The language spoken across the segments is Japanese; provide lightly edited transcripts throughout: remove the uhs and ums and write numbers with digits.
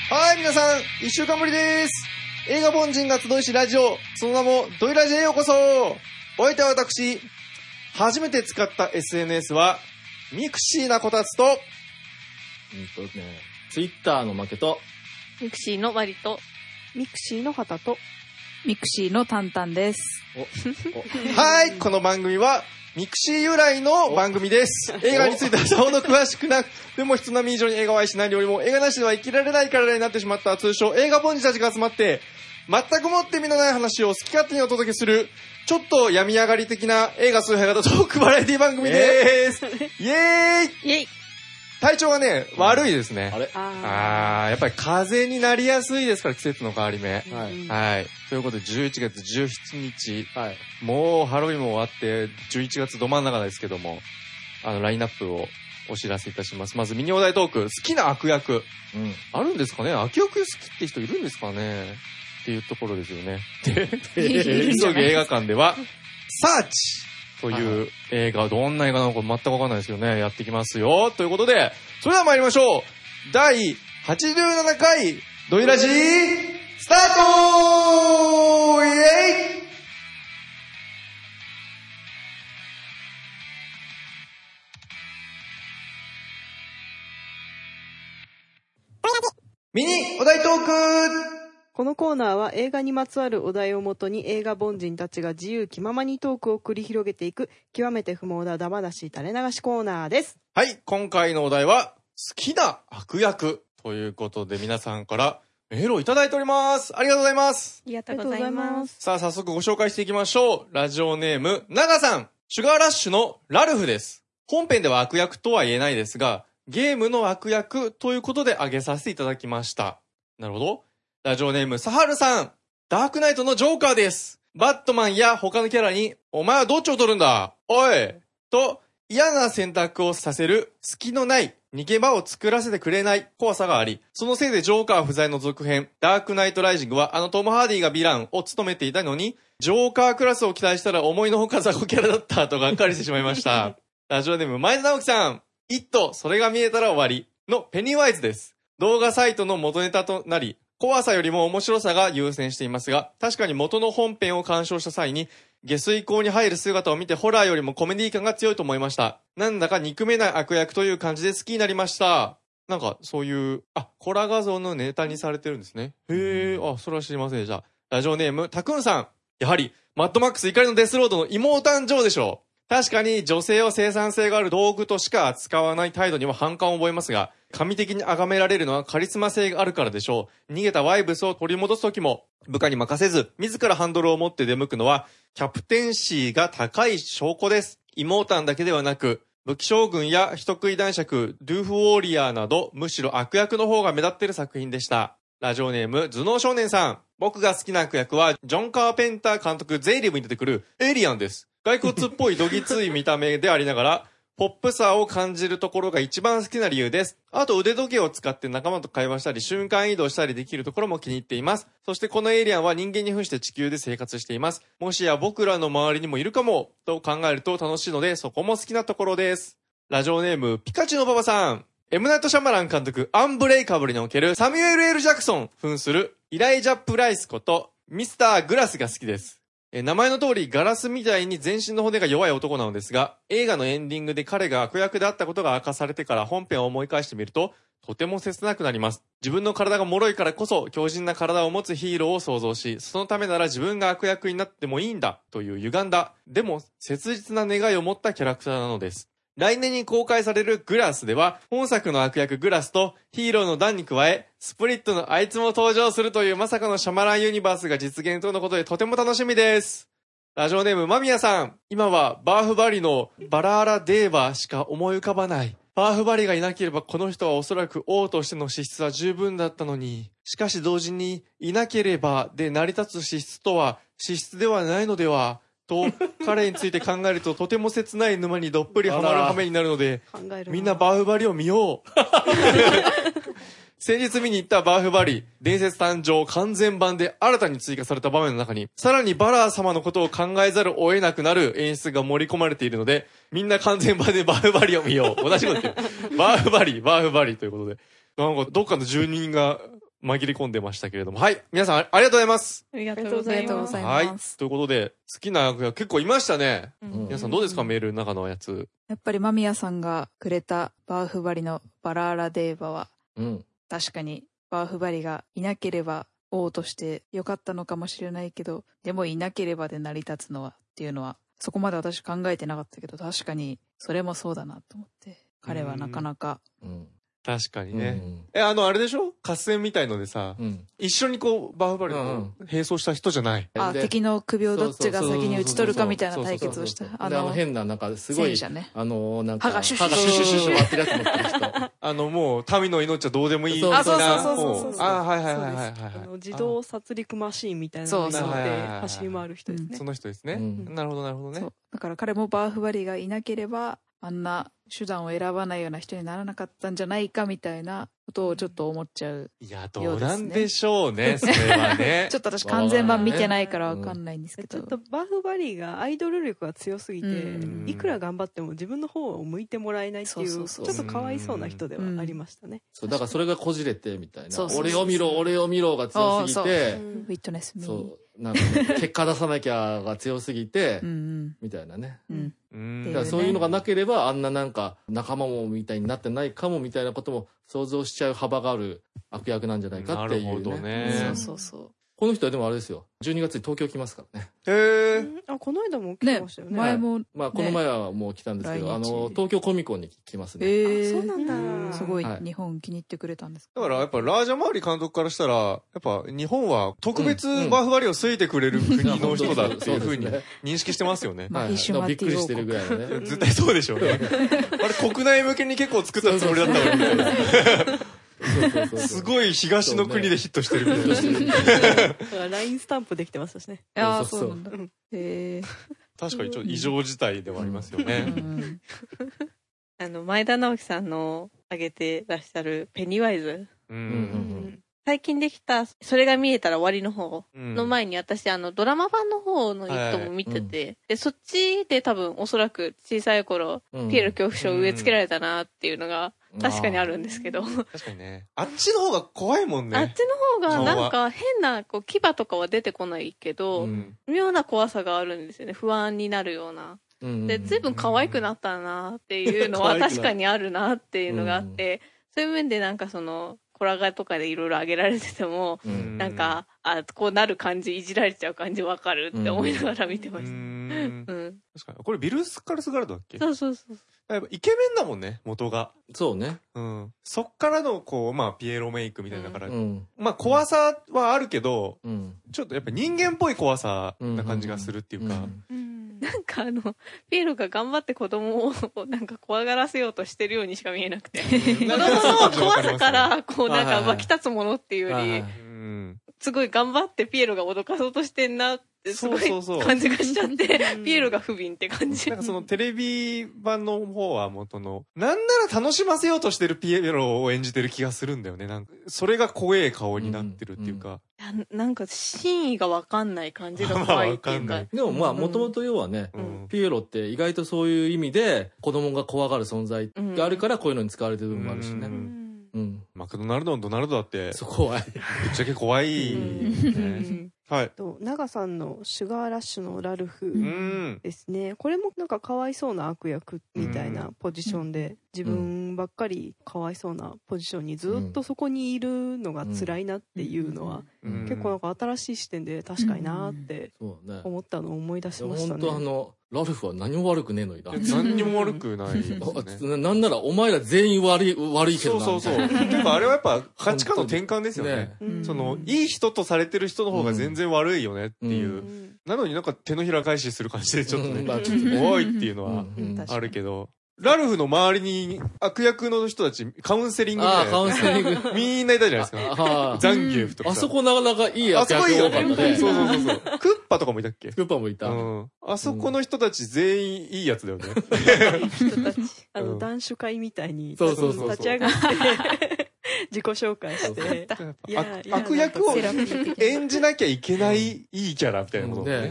はい、皆さん、一週間ぶりです。映画凡人が集いしラジオ、その名もドイラジへようこそ。お相手は私、初めて使った SNS は、ミクシーなこたつと、 ツイッターの負けと、 ミクシーの割と、 ミクシーの旗と、 ミクシーのタンタンです。 はい、この番組は、ミクシー由来の番組です。映画についてはさほど詳しくなく、でも人並み以上に映画を愛しないよりも映画なしでは生きられない体になってしまった通称映画凡人たちが集まって、全くもって身のない話を好き勝手にお届けする、ちょっと病み上がり的な映画崇拝型トークバラエティ番組でーす。イエーイイェイ。 体調がね、悪いですね。 あれやっぱり風邪になりやすいですから、季節の変わり目。 はい。 はい。ということで、11月17日。 はい。 もうハロウィンも終わって、11月ど真ん中ですけども、ラインナップをお知らせいたします。まず、ミニお題トーク。好きな悪役。あるんですかね？悪役好きって人いるんですかね？っていうところですよね。で、急ぎ映画館では、サーチという映画、どんな映画なのか全くわかんないですよね。やってきますよ。ということで、それでは参りましょう。第87回、ドイラジー、スタートイエイ。ミニお題トーク。 このコーナーは映画にまつわるお題をもとに映画凡人たちが自由気ままにトークを繰り広げていく極めて不毛なダマ出し垂れ流しコーナーです。 はい、今回のお題は好きな悪役ということで皆さんからメールをいただいております。ありがとうございます。 ありがとうございます。 さあ早速ご紹介していきましょう。ラジオネーム長さん、シュガーラッシュのラルフです。本編では悪役とは言えないですが、ゲームの悪役ということで挙げさせていただきました。なるほど。ラジオネームサハルさん、ダークナイトのジョーカーです。バットマンや他のキャラに、お前はどっちを取るんだおいと嫌な選択をさせる隙のない逃げ場を作らせてくれない怖さがあり、そのせいでジョーカー不在の続編、ダークナイトライジングはトム・ハーディがヴィランを務めていたのに、ジョーカークラスを期待したら思いのほか雑魚キャラだったとがっかりしてしまいました。ラジオネーム前田直樹さん、イット、それが見えたら終わりのペニーワイズです。動画サイトの元ネタとなり、怖さよりも面白さが優先していますが、確かに元の本編を鑑賞した際に、下水溝に入る姿を見てホラーよりもコメディ感が強いと思いました。なんだか憎めない悪役という感じで好きになりました。なんかそういう、コラ画像のネタにされてるんですね。へー、それは知りません。じゃあ、ラジオネーム、たくんさん。やはり、マッドマックス怒りのデスロードの妹誕生でしょう。確かに女性を生産性がある道具としか扱わない態度には反感を覚えますが、神的に崇められるのはカリスマ性があるからでしょう。逃げたワイブスを取り戻すときも、部下に任せず、自らハンドルを持って出向くのは、キャプテンシーが高い証拠です。妹だけではなく、武器将軍や人食い男爵、ドゥーフウォーリアーなど、むしろ悪役の方が目立っている作品でした。ラジオネーム、頭脳少年さん。僕が好きな悪役は、ジョン・カーペンター監督ゼイリブに出てくるエイリアンです。骸骨っぽいどぎつい見た目でありながら、ポップさを感じるところが一番好きな理由です。あと腕時計を使って仲間と会話したり、瞬間移動したりできるところも気に入っています。そしてこのエイリアンは人間に扮して地球で生活しています。もしや僕らの周りにもいるかも、と考えると楽しいので、そこも好きなところです。ラジオネーム、ピカチュウのパパさん。エムナイト・シャマラン監督、アンブレイカブルにおけるサミュエル・エル・ジャクソン扮するイライジャ・プライスことミスター・グラスが好きです。名前の通りガラスみたいに全身の骨が弱い男なのですが、映画のエンディングで彼が悪役であったことが明かされてから本編を思い返してみると、とても切なくなります。自分の体が脆いからこそ強靭な体を持つヒーローを想像し、そのためなら自分が悪役になってもいいんだという歪んだ、でも切実な願いを持ったキャラクターなのです。来年に公開されるグラスでは、本作の悪役グラスとヒーローのダンに加え、スプリットのあいつも登場するというまさかのシャマランユニバースが実現とのことでとても楽しみです。ラジオネームマミヤさん。今はバーフバリのバラーラデーバーしか思い浮かばない。バーフバリがいなければこの人はおそらく王としての資質は十分だったのに。しかし同時にいなければで成り立つ資質とは資質ではないのでは。と彼について考えるととても切ない沼にどっぷりハマる羽目になるので、みんなバーフバリを見よう。先日見に行ったバーフバリ伝説誕生完全版で新たに追加された場面の中に、さらにバラー様のことを考えざるを得なくなる演出が盛り込まれているので、みんな完全版でバーフバリを見よう。同じこと言ってる。バーフバリということで、なんかどっかの住人が紛れ込んでましたけれども。はい。皆さんありがとうございます。 ありがとうごありざいます。 がとうございはいま。す。 ということで、好きな悪役結構いましたね。 うん皆さんどうですか、メールの中のやつ。 やっぱり間宮さんがくれたバーフバリのバラーラデーバは、 うん。 確かにバーフバリがいなければ王として良かったのかもしれないけど、でもいなければで成り立つのはっていうのは、そこまで私考えてなかったけど、確かにそれもそうだなと思って、彼はなかなか、 うん。 確かにうんね。あれでしょ合戦みたいのでさ、 うん。 一緒にこう、バーフバリと並走した人じゃない。 で敵の首をどっちが先に打ち取るかみたいなそうそうそう対決をした。 変な、なんかすごい、 戦車ね。 なんか、 歯がシュシュシュシュシュシュ割ってるやつ持ってる人。 もう、民の命はどうでもいい。 そうそうそうそうそうはいはいはいはいはい。 自動殺戮マシーンみたいなのに乗ってそうそう走り回る人ですねそ。の人ですね。 うんなるほどなるほどねそう。だから彼もバーフバリがいなければあんな手段を選ばないような人にならなかったんじゃないかみたいなことをちょっと思っちゃう。 いや、どうなんでしょうね、それはね。 ちょっと私完全版見てないからわかんないんですけど。 ちょっとバーフバリーがアイドル力が強すぎて、 うんいくら頑張っても自分の方を向いてもらえないっていう、 そうそうそうちょっとかわいそうな人ではありましたね。 そう、だからそれがこじれて、みたいな。 そうそうそう俺を見ろ、俺を見ろが強すぎそうて、 ウィットネスミー。 そう、なんかね、結果出さなきゃが強すぎてう、んみたいなね。 うん。 うんだからそういうのがなければ、あんななんか仲間もみたいになってないかもみたいなことも想像しちゃう幅がある悪役なんじゃないかっていう、ね。 なるほどねそうそうそう。 この人はでもあれですよ。12月に東京来ますからね。 へえ。 あ、この間も来てねましたよね。 前も、 まあこの前はもう来たんですけど、 来日東京コミコンに来ますね。 そうなんだ。 すごいはい日本気に入ってくれたんですだからやっぱラージャマーリ監督からしたら、やっぱ日本は特別バーフバリを好いてくれる国の人だっていうふうに認識してますよね。 まあはい一瞬待ってびっくりしてるぐらいのね。 絶対そうでしょうね。あれ国内向けに結構作ったつもりだったのにみたいな。すごい東の国でヒットしてるみたいな。 だから LINE スタンプできてましたしね。 ああ、 そうそうそうなんだ。へえ。 確かにちょっと異常事態ではありますよね。 前田直樹さんの挙げてらっしゃるペニーワイズ。 うん最近できた、それが見えたら終わりの方うんの前に私、ドラマ版の方の一個も見てて、で、そっちで多分おそらく小さい頃、ピエロ恐怖症を植え付けられたなっていうのが確かにあるんですけど、 確かにね。あっちの方が怖いもんね。 あっちの方がなんか変なこう牙とかは出てこないけど、 うん妙な怖さがあるんですよね。不安になるような。で、随分可愛くなったなっていうのは可愛くなる確かにあるなっていうのがあって、そういう面でなんかコラガとかでいろいろ上げられてても、なんか、こうなる感じ、いじられちゃう感じわかるって思いながら見てました。うん。 確かに。これビル・スカルスガルドだっけ？ そうそうそう。 やっぱイケメンだもんね、元が。 そうね。 うん。そっからの、こう、まあ、ピエロメイクみたいだから、 うん。 まあ、怖さはあるけど、 うん。 ちょっとやっぱ人間っぽい怖さな感じがするっていうか。 なんかピエロが頑張って子供をなんか怖がらせようとしてるようにしか見えなくて。子供の怖さから、こうなんか湧き立つものっていうより、すごい頑張ってピエロが脅かそうとしてんなってすごい感じがしちゃって、ピエロが不憫って感じ。 なんかそのテレビ版の方は元の、なんなら楽しませようとしてるピエロを演じてる気がするんだよね。なんか、それが怖え顔になってるっていうか。 なんか真意がわかんない感じが怖いっていうか。 でもまあ、もともと要はね、ピエロって意外とそういう意味で子供が怖がる存在があるからこういうのに使われてる部分もあるしね。 マクドナルドのドナルドだって、 怖い。 ぶっちゃけ怖い。はい。 長さんのシュガーラッシュのラルフですね。これもなんかかわいそうな悪役みたいなポジションで、自分ばっかりかわいそうなポジションにずっとそこにいるのが辛いなっていうのは、結構なんか新しい視点で確かになって思ったのを思い出しましたね。 本当ラルフは何も悪くねえのにな。 何にも悪くないですね。 なんならお前ら全員悪いけどな。 そう。てかあれはやっぱ価値観の転換ですよね。いい人とされてる人の方が全然悪いよねっていう。なのになんか手のひら返しする感じでちょっとね、おいっていうのはあるけど。ラルフの周りに悪役の人たち、カウンセリングみたいな。 カウンセリング。 みんないたじゃないですか。ザンギエフとか。 あそこなかなかいい悪役多かったね。 そう。クッパとかもいたっけ？ クッパもいた。 あそこの人たち全員いいやつだよね。 人たち。男子会みたいに立ち上がって、自己紹介して。 悪役を演じなきゃいけないいいキャラみたいなことね。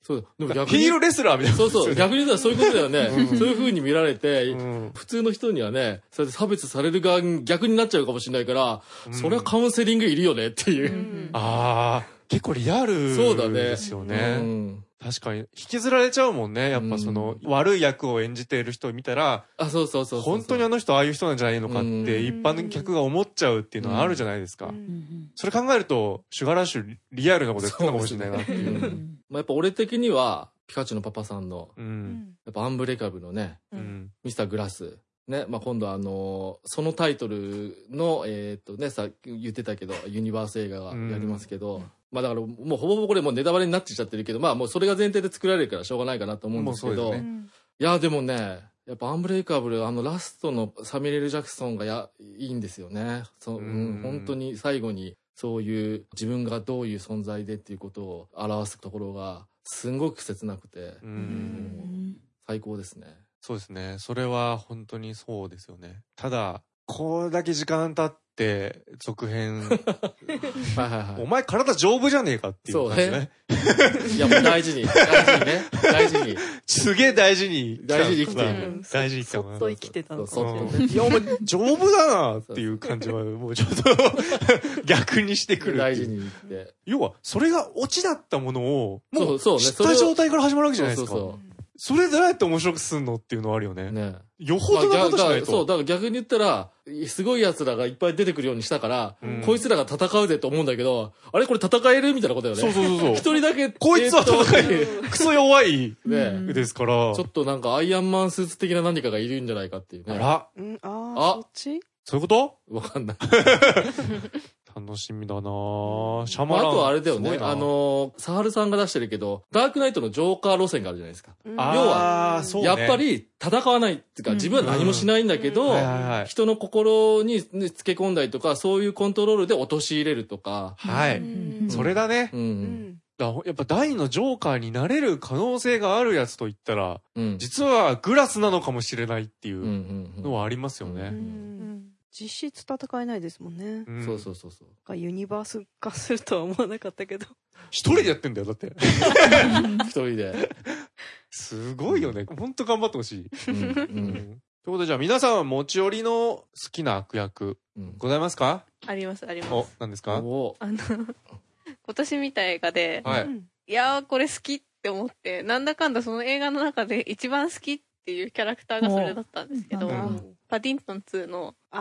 そう。でも逆に。ヒールレスラーみたいな。 そうそう。逆に言ったらそういうことだよね。そういう風に見られて、普通の人にはね、それで差別される側に逆になっちゃうかもしれないから、それはカウンセリングいるよねっていう。 ああ、結構リアルですよね。確かに。引きずられちゃうもんね。やっぱその、悪い役を演じている人を見たら、 そう。 本当にあの人ああいう人なんじゃないのかって、一般の客が思っちゃうっていうのはあるじゃないですか。それ考えると、シュガーラッシュリアルなこと言ってたかもしれないなっていう。 やっぱ俺的には、ピカチュウのパパさんの、やっぱアンブレイカブルのね、ミスターグラス。ね、今度そのタイトルの、さ、言ってたけど、ユニバース映画がやりますけど、だからもうほぼほぼこれもうネタバレになっちゃってるけど、もうそれが前提で作られるからしょうがないかなと思うんですけど、いや、でもね、やっぱアンブレイカブル、ラストのサミュエル・ジャクソンがいいんですよね。本当に最後にそういう自分がどういう存在でっていうことを表すところが、すんごく切なくて、最高ですね。 そうですね。それは本当にそうですよね。ただ、これだけ時間経って、続編。お前体丈夫じゃねえかっていう感じね。 いや、もう大事にね。大事に。 すげえ大事に。 大事に生きてる。 大事に生きてる。 そっと生きてたのか。 いや、お前丈夫だなっていう感じは、もうちょっと逆にしてくる。 大事に生きて。 要は、それがオチだったものを、もう、知った状態から始まるわけじゃないですか。それどうやって面白くすんのっていうのはあるよね。よほどなことしないと。 そう、だから逆に言ったら、すごい奴らがいっぱい出てくるようにしたから、こいつらが戦うでと思うんだけど、あれこれ戦えるみたいなことだよね。 そう。 一人だけ。 こいつは戦える。クソ弱い。ですから。 ちょっとなんかアイアンマンスーツ的な何かがいるんじゃないかっていうね。 そっち？ そういうこと？ わかんない。 楽しみだなぁ。シャマラン。 あとはあれだよね。サハルさんが出してるけど、ダークナイトのジョーカー路線があるじゃないですか。要は、やっぱり戦わないっていうか、自分は何もしないんだけど、人の心につけ込んだりとか、そういうコントロールで陥れるとか。 はい。それだね。やっぱ第2のジョーカーになれる可能性があるやつと言ったら、実はグラスなのかもしれないっていうのはありますよね。 実質戦えないですもんね。 そう。 ユニバース化するとは思わなかったけど。 一人でやってんだよ、だって。 一人で。 すごいよね。ほんと頑張ってほしい。ということで、じゃあ皆さんは持ち寄りの好きな悪役、ございますか？ あります。 何ですか？ 今年見た映画で、いやーこれ好きって思って、なんだかんだその映画の中で一番好きっていうキャラクターがそれだったんですけど、パディントン2の、 好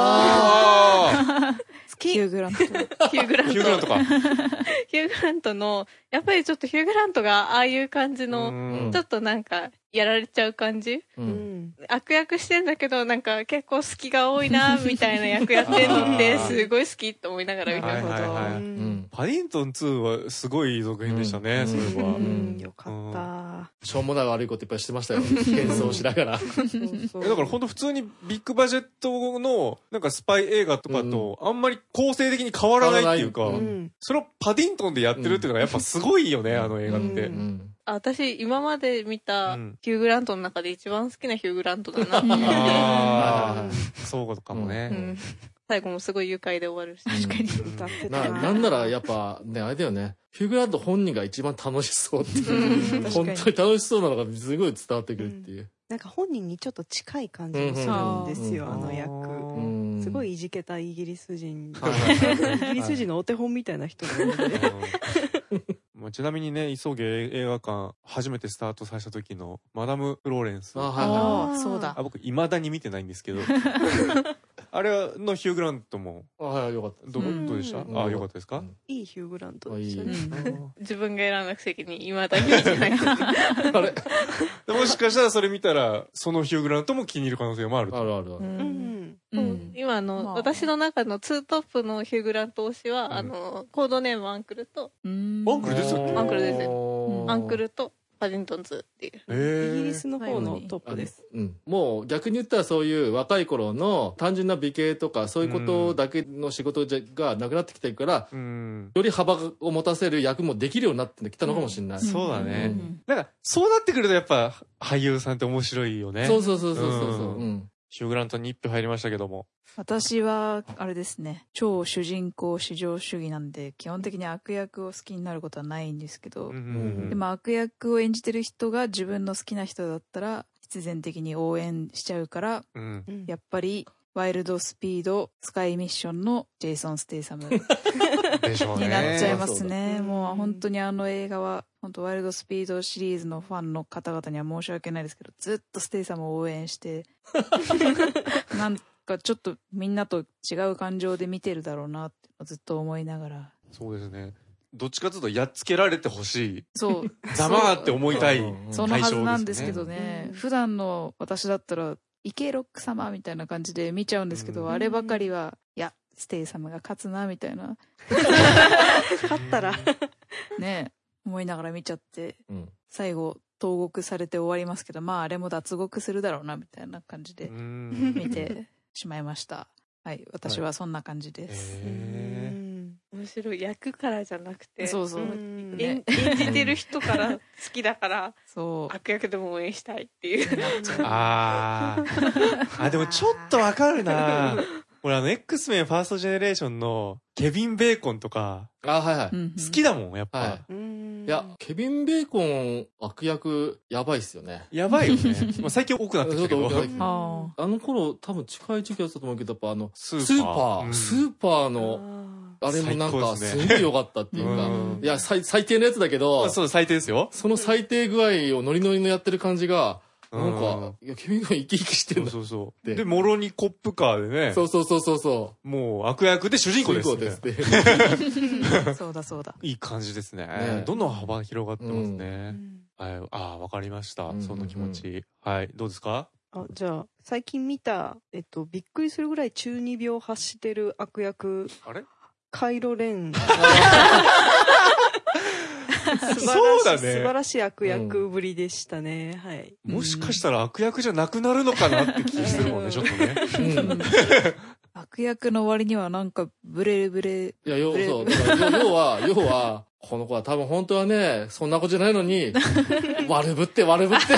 き。 ヒューグラント。 ヒューグラントの、やっぱりちょっとヒューグラントがああいう感じの、ちょっとなんか、やられちゃう感じ、悪役してんだけど、なんか結構好きが多いな、みたいな役やってんのって、すごい好きって思いながら見たこと。 パディントン2はすごい続編でしたね、それは。 よかった。 しょうもない悪いこといっぱいしてましたよ。変装しながら。だから本当普通にビッグバジェットのなんかスパイ映画とかとあんまり構成的に変わらないっていうか、それをパディントンでやってるっていうのがやっぱすごいよね、あの映画って。 私今まで見たヒューグラントの中で一番好きなヒューグラントだなって。 そうかもね。 最後もすごい愉快で終わるし。 確かに歌ってた。 なんならやっぱね、あれだよね。ヒューグラント本人が一番楽しそうっていう。本当に楽しそうなのがすごい伝わってくるっていう。 なんか本人にちょっと近い感じもするんですよ、あの役。すごいいじけたイギリス人。イギリス人のお手本みたいな人なので。 ちなみにね、急げ映画館初めてスタートさせた時のマダム・フローレンス。 そうだ。 僕未だに見てないんですけど。あれのヒューグラントも。 よかった。 どうでした？よかったですか？ いいヒューグラントでしたね。 自分が選んだくせに未だに見てない。あれもしかしたらそれ見たら、そのヒューグラントも気に入る可能性もある。 ある。 今私の中のツートップのヒューグラント推しは、コードネームアンクルと、 アンクルですよ。 アンクルですよ。アンクルと、パディントン2っていう。 イギリスの方のトップです。 もう逆に言ったらそういう若い頃の単純な美形とかそういうことだけの仕事がなくなってきてるから、より幅を持たせる役もできるようになってきたのかもしれない。 そうだね。なんかそうなってくるとやっぱ俳優さんって面白いよね。 そう。 ヒューグラントに1票入りましたけども。 私は、あれですね、超主人公至上主義なんで、基本的に悪役を好きになることはないんですけど、でも悪役を演じてる人が自分の好きな人だったら、必然的に応援しちゃうから、やっぱり、ワイルドスピードスカイミッションのジェイソン・ステイサムになっちゃいますね。もう本当にあの映画は、本当ワイルドスピードシリーズのファンの方々には申し訳ないですけど、ずっとステイサムを応援して、なんかちょっとみんなと違う感情で見てるだろうなってずっと思いながら。 そうですね。どっちかというとやっつけられてほしい。 そう。 ざまーって思いたい。 そのはずなんですけどね。普段の私だったら、イケロック様みたいな感じで見ちゃうんですけど、あればかりは、いや、ステイ様が勝つな、みたいな。 勝ったら。 ね、思いながら見ちゃって、最後、投獄されて終わりますけど、まああれも脱獄するだろうな、みたいな感じで見てしまいました。はい、私はそんな感じです。 面白い。役からじゃなくて、 そうそう、 演じてる人から好きだから、 そう悪役でも応援したいっていう。 でもちょっとわかるな。俺X メンファーストジェネレーションのケビン・ベーコンとか、好きだもん、やっぱ。 いや、ケビン・ベーコン悪役やばいっすよね。 やばいよね。最近多くなってきたけど。 あの頃多分近い時期だったと思うけど、やっぱスーパーの、あれもなんかすごい良かったっていうか、いや、最低のやつだけど、 そう、最低ですよ。 その最低具合をノリノリのやってる感じが、なんか、いや、ケビンが生き生きしてんだ。 そう。で、もろにコップカーでね。 そう。 もう悪役で主人公ですね。 そうだ。 いい感じですね。どんどん幅広がってますね。わかりました。その気持ち。はい、どうですか？ じゃあ、最近見た、びっくりするぐらい中二病発してる悪役。 あれ？ カイロレン。 そうだね。 素晴らしい悪役ぶりでしたね。はい。 もしかしたら悪役じゃなくなるのかなって気するもんね、ちょっとね。 悪役の割にはなんかブレ。いや、要は、この子は多分本当はね、そんな子じゃないのに、悪ぶって、悪ぶって、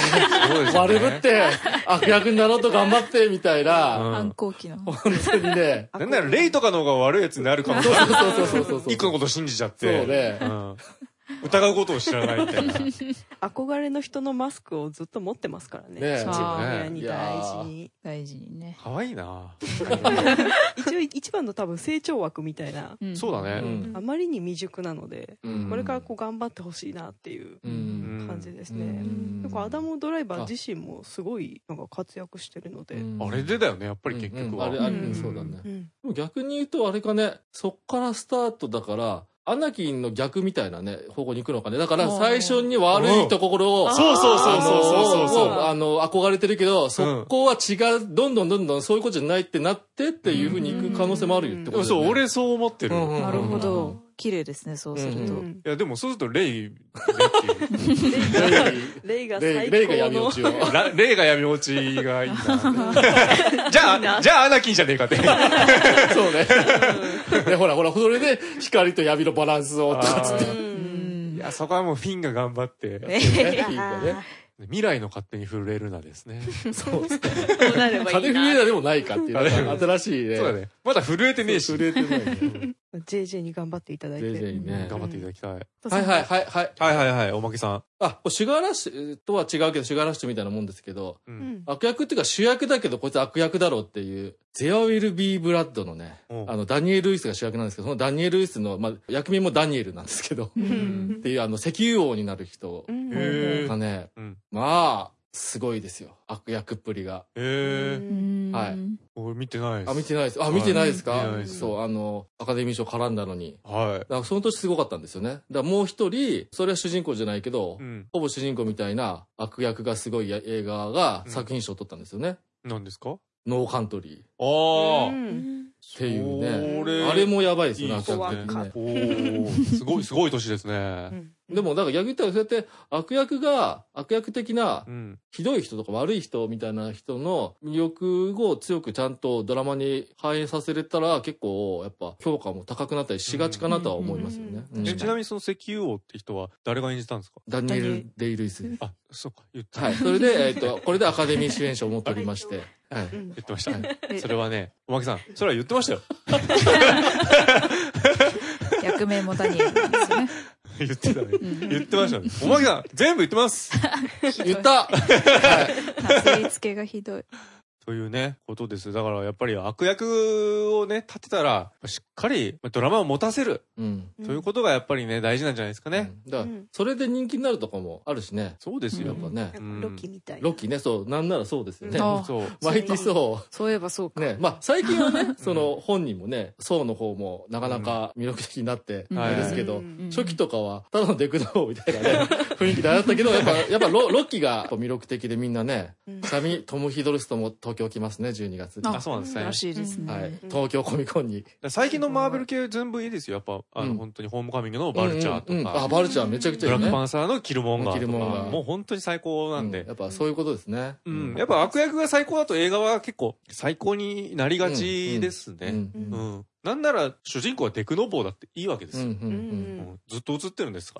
悪役になろうと頑張って、みたいな。 反抗期の。 本当にね。 なんならレイとかの方が悪いやつになるかもしれない。 そう。 一個のこと信じちゃって。 そうね。 疑うことを知らないみたいな。 憧れの人のマスクをずっと持ってますからね。自分の部屋に大事にね。 可愛いな。 一応一番の多分成長枠みたいな。 そうだね。 あまりに未熟なので、これから頑張ってほしいなっていう感じですね。アダム・ドライバー自身もすごいなんか活躍してるので。 あれでだよね、やっぱり結局は。 そうだね。逆に言うとあれかね、そっからスタートだから、アナキンの逆みたいなね、方向に行くのかね。だから最初に悪いところを、憧れてるけど、そこは違う、どんどんそういうことじゃないってなってっていう風に行く可能性もあるよってことそう、俺そう思ってる。 なるほど。綺麗ですね、そうすると。 いや、でもそうするとレイが最高の。 レイが闇落ちを。 レイが闇落ちがいいな。じゃあアナキンじゃねえかって。そうね。ほら、それで光と闇のバランスを、とかつって。 いや、そこはもうフィンが頑張って。未来の勝手に震えるなですね。 そうですね。風震えなでもないかっていう。新しいね。 そうだね。まだ震えてねえし。 震えてないね。 JJ に頑張っていただいて。 JJ にね。 頑張っていただきたい。 はい。 おまけさん。 シュガーラッシュとは違うけど、シュガーラッシュみたいなもんですけど、悪役っていうか主役だけど、こいつ悪役だろうっていう、There Will Be Blood のね、ダニエル・ルイスが主役なんですけど、そのダニエル・ルイスの、役名もダニエルなんですけど、っていう石油王になる人がね、まあ、すごいですよ。悪役っぷりが。はい。 俺見てないです。 見てないです。見てないですか？そう、アカデミー賞絡んだのに。 はい。 だからその年すごかったんですよね。だからもう一人、それは主人公じゃないけど、ほぼ主人公みたいな悪役がすごい映画が作品賞を取ったんですよね。 何ですか？ ノーカントリー。 っていうね。あれもやばいですよね、 すごい年ですね。 でも、だから逆に言ったら、そうやって悪役的な、ひどい人とか悪い人みたいな人の魅力を強くちゃんとドラマに反映させれたら、結構、やっぱ評価も高くなったりしがちかなとは思いますよね。 ちなみにその石油王って人は誰が演じたんですか？ ダニエル・デイ・ルイス。 そうか、言った。 はい。それで、これでアカデミー主演賞を持っておりまして。 言ってました。それはね、おまけさん、それは言ってましたよ。 役名もダニエルなんですよね。 言ってたね。言ってましたね。おまけさん、全部言ってます。 言ったなすりつけがひどい。 というね、ことです。だからやっぱり悪役をね、立てたら、しっかりドラマを持たせる。ということがやっぱりね、大事なんじゃないですかね。 だから、それで人気になるとかもあるしね。 そうですよ。 やっぱね。 ロキみたいな。 ロキね、そう。なんならそうですよね。 そう。 毎日そう。 そういえばそうか。 ね、まあ最近はね、その本人もね、ソウの方もなかなか魅力的になってあれですけど、初期とかはただのデクノーみたいなね、雰囲気であったけど、やっぱロキが魅力的でみんなね、シャミ・トム・ヒドルストも東京来ますね、12月に。 あ、そうなんですね。 らしいですね。 はい。東京コミコンに。 最近のマーベル系全部いいですよ。やっぱ、本当にホームカミングのバルチャーとか。 あ、バルチャーめちゃくちゃいいね。 ブラックパンサーのキルモンガーとか。もう本当に最高なんで。 やっぱそういうことですね。 やっぱ悪役が最高だと映画は結構最高になりがちですね。なんなら主人公はデクノボーだっていいわけですよ。ずっと映ってるんですから。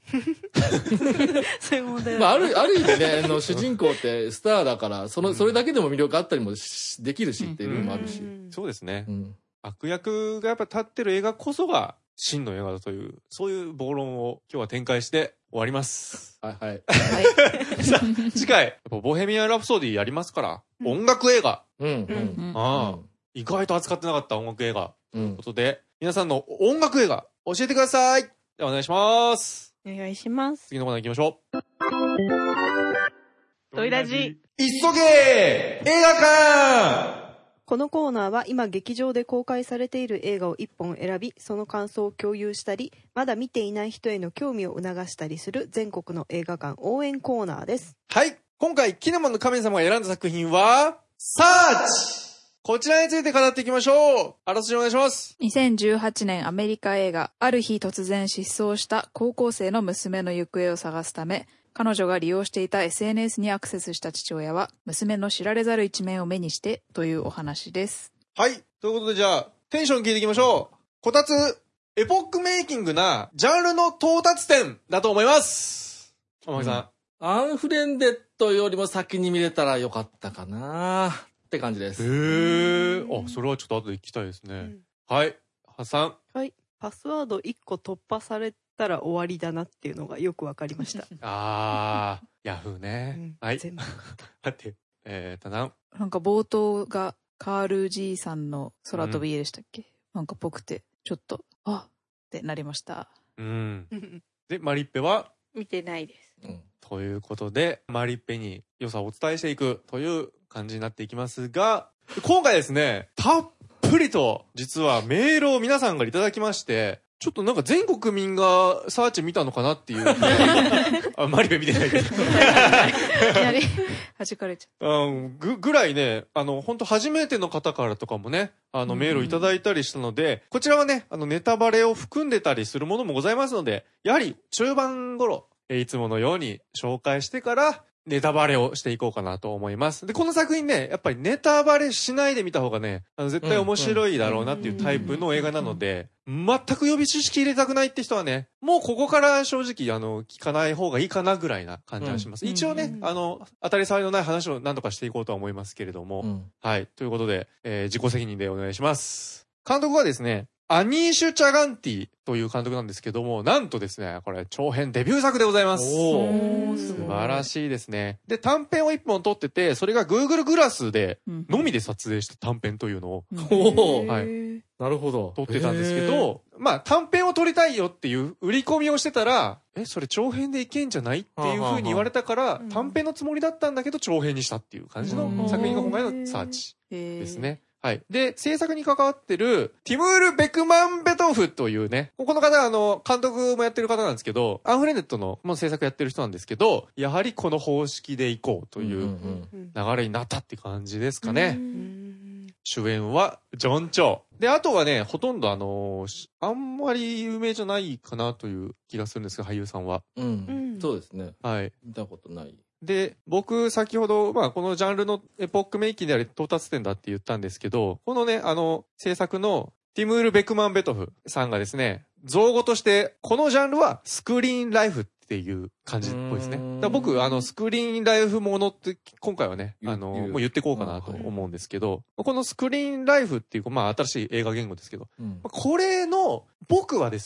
そういう問題まあある意味ね、主人公ってスターだから、それだけでも魅力あったりもできるしっていうのもあるし。 そうですね。悪役がやっぱ立ってる映画こそが真の映画だという、そういう暴論を今日は展開して終わります。 はい。 さあ、次回、ボヘミアン・ラプソディやりますから、音楽映画。意外と扱ってなかった音楽映画。ということで、皆さんの音楽映画、教えてください。ではお願いします。 お願いします。 次のコーナー行きましょう。 ドイラジ。 急げ映画館。 このコーナーは今劇場で公開されている映画を1本選び、その感想を共有したり、まだ見ていない人への興味を促したりする全国の映画館応援コーナーです。 はい。今回、キネモンの神様が選んだ作品は、サーチ。こちらについて語っていきましょう。あらすじお願いします。 2018年アメリカ映画、ある日突然失踪した高校生の娘の行方を探すため、彼女が利用していた SNS にアクセスした父親は、娘の知られざる一面を目にしてというお話です。 はい。ということでじゃあ、テンション聞いていきましょう。こたつ、エポックメイキングなジャンルの到達点だと思います。おまけさん。 アンフレンデッドよりも先に見れたらよかったかなって感じです。 あ、それはちょっと後で聞きたいですね。はい。ハさん。 はい。パスワード1個突破されたら終わりだなっていうのがよくわかりました。 ヤフーね。はい。 全部。 待って、ただん。 なんか冒頭がカール G さんの空飛び絵でしたっけ、なんかぽくて、ちょっと、あってなりました。 で、マリッペは見てないです。 ということで、マリッペに良さをお伝えしていくという感じになっていきますが、今回ですね、たっぷりと実はメールを皆さんがいただきまして、ちょっとなんか全国民がサーチ見たのかなっていう。マリベ見てないけど。 弾かれちゃう。 ぐらいね、本当初めての方からとかもね、メールをいただいたりしたので、こちらはね、ネタバレを含んでたりするものもございますので、やはり中盤頃、いつものように紹介してから、ネタバレをしていこうかなと思います。で、この作品ね、やっぱりネタバレしないで見た方がね、絶対面白いだろうなっていうタイプの映画なので、全く予備知識入れたくないって人はね、もうここから正直、聞かない方がいいかなぐらいな感じがします。一応ね、当たり障りのない話を何とかしていこうとは思いますけれども、はい。ということで、自己責任でお願いします。監督はですね、アニーシュ・チャガンティという監督なんですけども、なんとですね、これ長編デビュー作でございます。素晴らしいですね。で、短編を1本撮ってて、それが Google グラスでのみで撮影した短編というのを、はい。 なるほど。 撮ってたんですけど、まあ短編を撮りたいよっていう売り込みをしてたら、それ長編でいけんじゃないっていう風に言われたから、短編のつもりだったんだけど長編にしたっていう感じの作品が今回のサーチですね。はい。で、制作に関わってる、ティムール・ベクマンベトフというね、この方は監督もやってる方なんですけど、アンフレネットの制作やってる人なんですけど、やはりこの方式でいこうという流れになったって感じですかね。主演は、ジョン・チョウ。で、あとはね、ほとんどあんまり有名じゃないかなという気がするんですが、俳優さんは。 そうですね。 はい。 見たことない。 で、僕、先ほど、このジャンルのエポックメイキングであり到達点だって言ったんですけど、このね、制作のティムール・ベクマンベトフさんがですね、造語として、このジャンルはスクリーンライフってっていう感じっぽいですね。だから僕、スクリーンライフものって今回はね、もう言ってこうかなと思うんですけど、このスクリーンライフっていう、まあ新しい映画言語ですけど、これの、僕は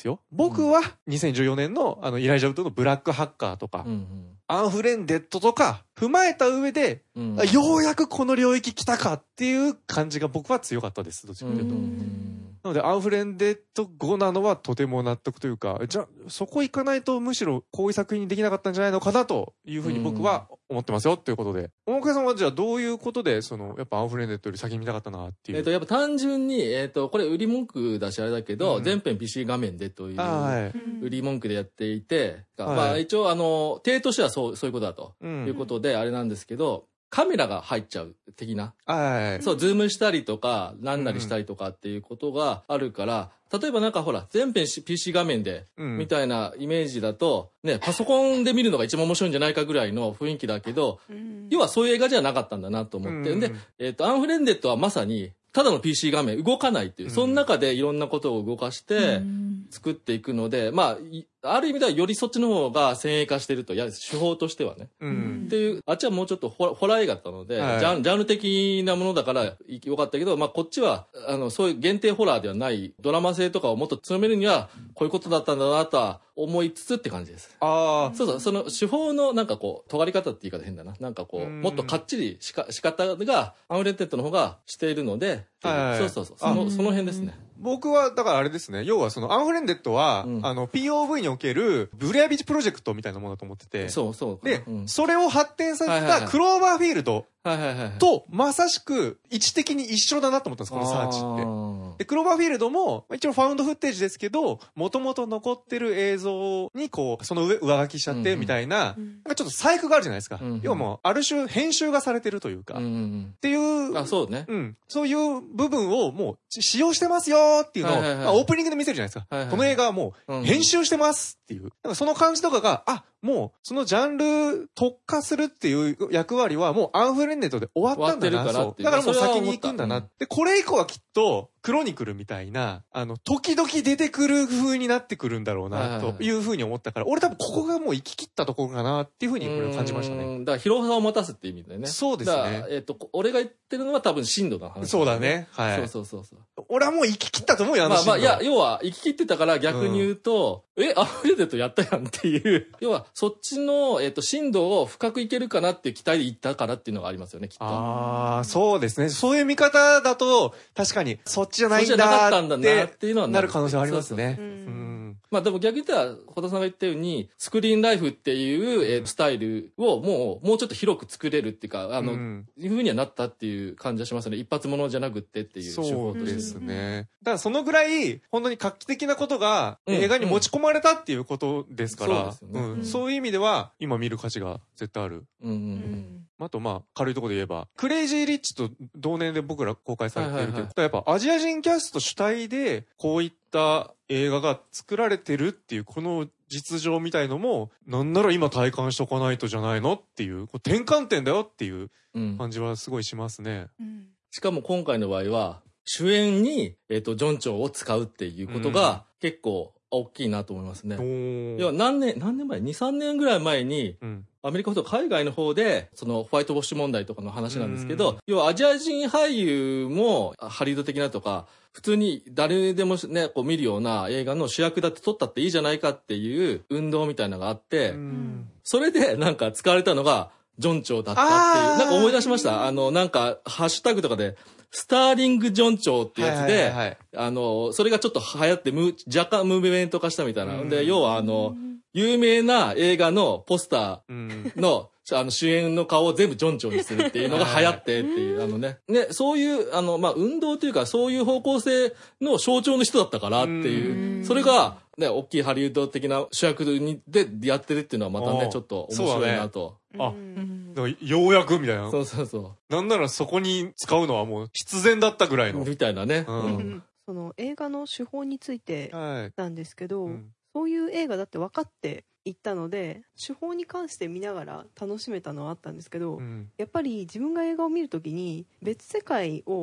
2014年のイライジャウッドのブラックハッカーとか、アンフレンデッドとか踏まえた上で、ようやくこの領域来たかっていう感じが僕は強かったです。どっちかというと。なので、アンフレンデッド5なのはとても納得というか、じゃあ、そこ行かないとむしろこういう作品にできなかったんじゃないのかなというふうに僕は思ってますよっていうことで。大倉さんはじゃあどういうことで、やっぱアンフレンデッドより先に見たかったなっていう。 やっぱ単純に、これ売り文句だしあれだけど、全編 PC 画面でという売り文句でやっていて、まあ一応体としてはそういうことだということであれなんですけど、カメラが入っちゃう的な。そう、ズームしたりとか、なんなりしたりとかっていうことがあるから、例えばなんかほら、全編 PC 画面で、みたいなイメージだと、ね、パソコンで見るのが一番面白いんじゃないかぐらいの雰囲気だけど、要はそういう映画じゃなかったんだなと思って。で、アンフレンデッドはまさに、ただの PC 画面動かないっていう、その中でいろんなことを動かして作っていくので、まあ、ある意味ではよりそっちの方が先鋭化してると、手法としてはね。っていう、あっちはもうちょっとホラー映画だったので、ジャンル的なものだからよかったけど、まあこっちは、そういう限定ホラーではないドラマ性とかをもっと強めるには、こういうことだったんだなとは思いつつって感じです。そう、その手法のなんかこう、尖り方って言い方変だな。なんかこう、もっとかっちり仕方が、アンフレンデッドの方がしているので、その辺ですね。 僕は、だからあれですね。要はアンフレンデッドは、POV における、ブレアビッチプロジェクトみたいなものだと思ってて。で、それを発展させたクローバーフィールドと、まさしく、位置的に一緒だなと思ったんです、このサーチって。で、クローバーフィールドも、一応ファウンドフッテージですけど、もともと残ってる映像に、こう、その上書きしちゃって、みたいな、なんかちょっと細工があるじゃないですか。要はもう、ある種、編集がされてるというか、っていう、 そうね。 そういう部分をもう、使用してますよっていうのを、オープニングで見せるじゃないですか。この映画はもう、編集してますっていう。その感じとかが、もう、そのジャンル特化するっていう役割はもうアンフレンデッドで終わったんだな。だからもう先に行くんだな。で、これ以降はきっと、クロニクルみたいな、時々出てくる風になってくるんだろうな、という風に思ったから、俺多分ここがもう行き切ったところかなっていう風にこれを感じましたね。 だから広さを持たすって意味でね。 そうですね。 俺が言ってるのは多分深度の話。 そうだね。はい。 そう。 俺はもう行き切ったと思うよ、 いや、要は行き切ってたから逆に言うと、アンフレンデッドやったやんっていう。要は、そっちの、深度を深くいけるかなっていう期待で行ったからっていうのがありますよね、きっと。 そうですね。そういう見方だと、確かに、そっちじゃないんだっていうのはなる可能性はありますね。 まあでも逆に言ったら、小田さんが言ったように、スクリーンライフっていう、スタイルをもうちょっと広く作れるっていうか、いう風にはなったっていう感じはしますね。一発物じゃなくってっていう手法として。 そうですね。だからそのぐらい、本当に画期的なことが映画に持ち込まれたっていうことですから、そういう意味では、今見る価値が絶対ある。あと軽いところで言えば、クレイジーリッチと同年で僕ら公開されているけど、やっぱアジア人キャスト主体で、こういった映画が作られてるっていう、この実情みたいのも、なんなら今体感しとかないとじゃないのっていう、転換点だよっていう感じはすごいしますね。 しかも今回の場合は、主演に、ジョンチョウを使うっていうことが結構大きいなと思いますね。要は何年前 ?2、3年ぐらい前に、アメリカと海外の方で、そのホワイトウォッシュ問題とかの話なんですけど、要はアジア人俳優もハリウッド的なとか、普通に誰でもね、こう見るような映画の主役だって撮ったっていいじゃないかっていう運動みたいなのがあって、それでなんか使われたのがジョンチョウだったっていう、なんか思い出しました。なんかハッシュタグとかで、スターリング・ジョンチョウってやつで、それがちょっと流行って若干ムーブメント化したみたいな。で、要は有名な映画のポスターの、主演の顔を全部ジョンチョウにするっていうのが流行ってっていう、ね、そういう、運動というか、そういう方向性の象徴の人だったからっていう、それが、ね、大きいハリウッド的な主役でやってるっていうのはまたね、ちょっと面白いなと。 ようやくみたいな。 そう。 なんならそこに使うのはもう必然だったぐらいの。 みたいなね。 その映画の手法についてなんですけど、そういう映画だって分かって行ったので、手法に関して見ながら楽しめたのはあったんですけど、やっぱり自分が映画を見るときに別世界を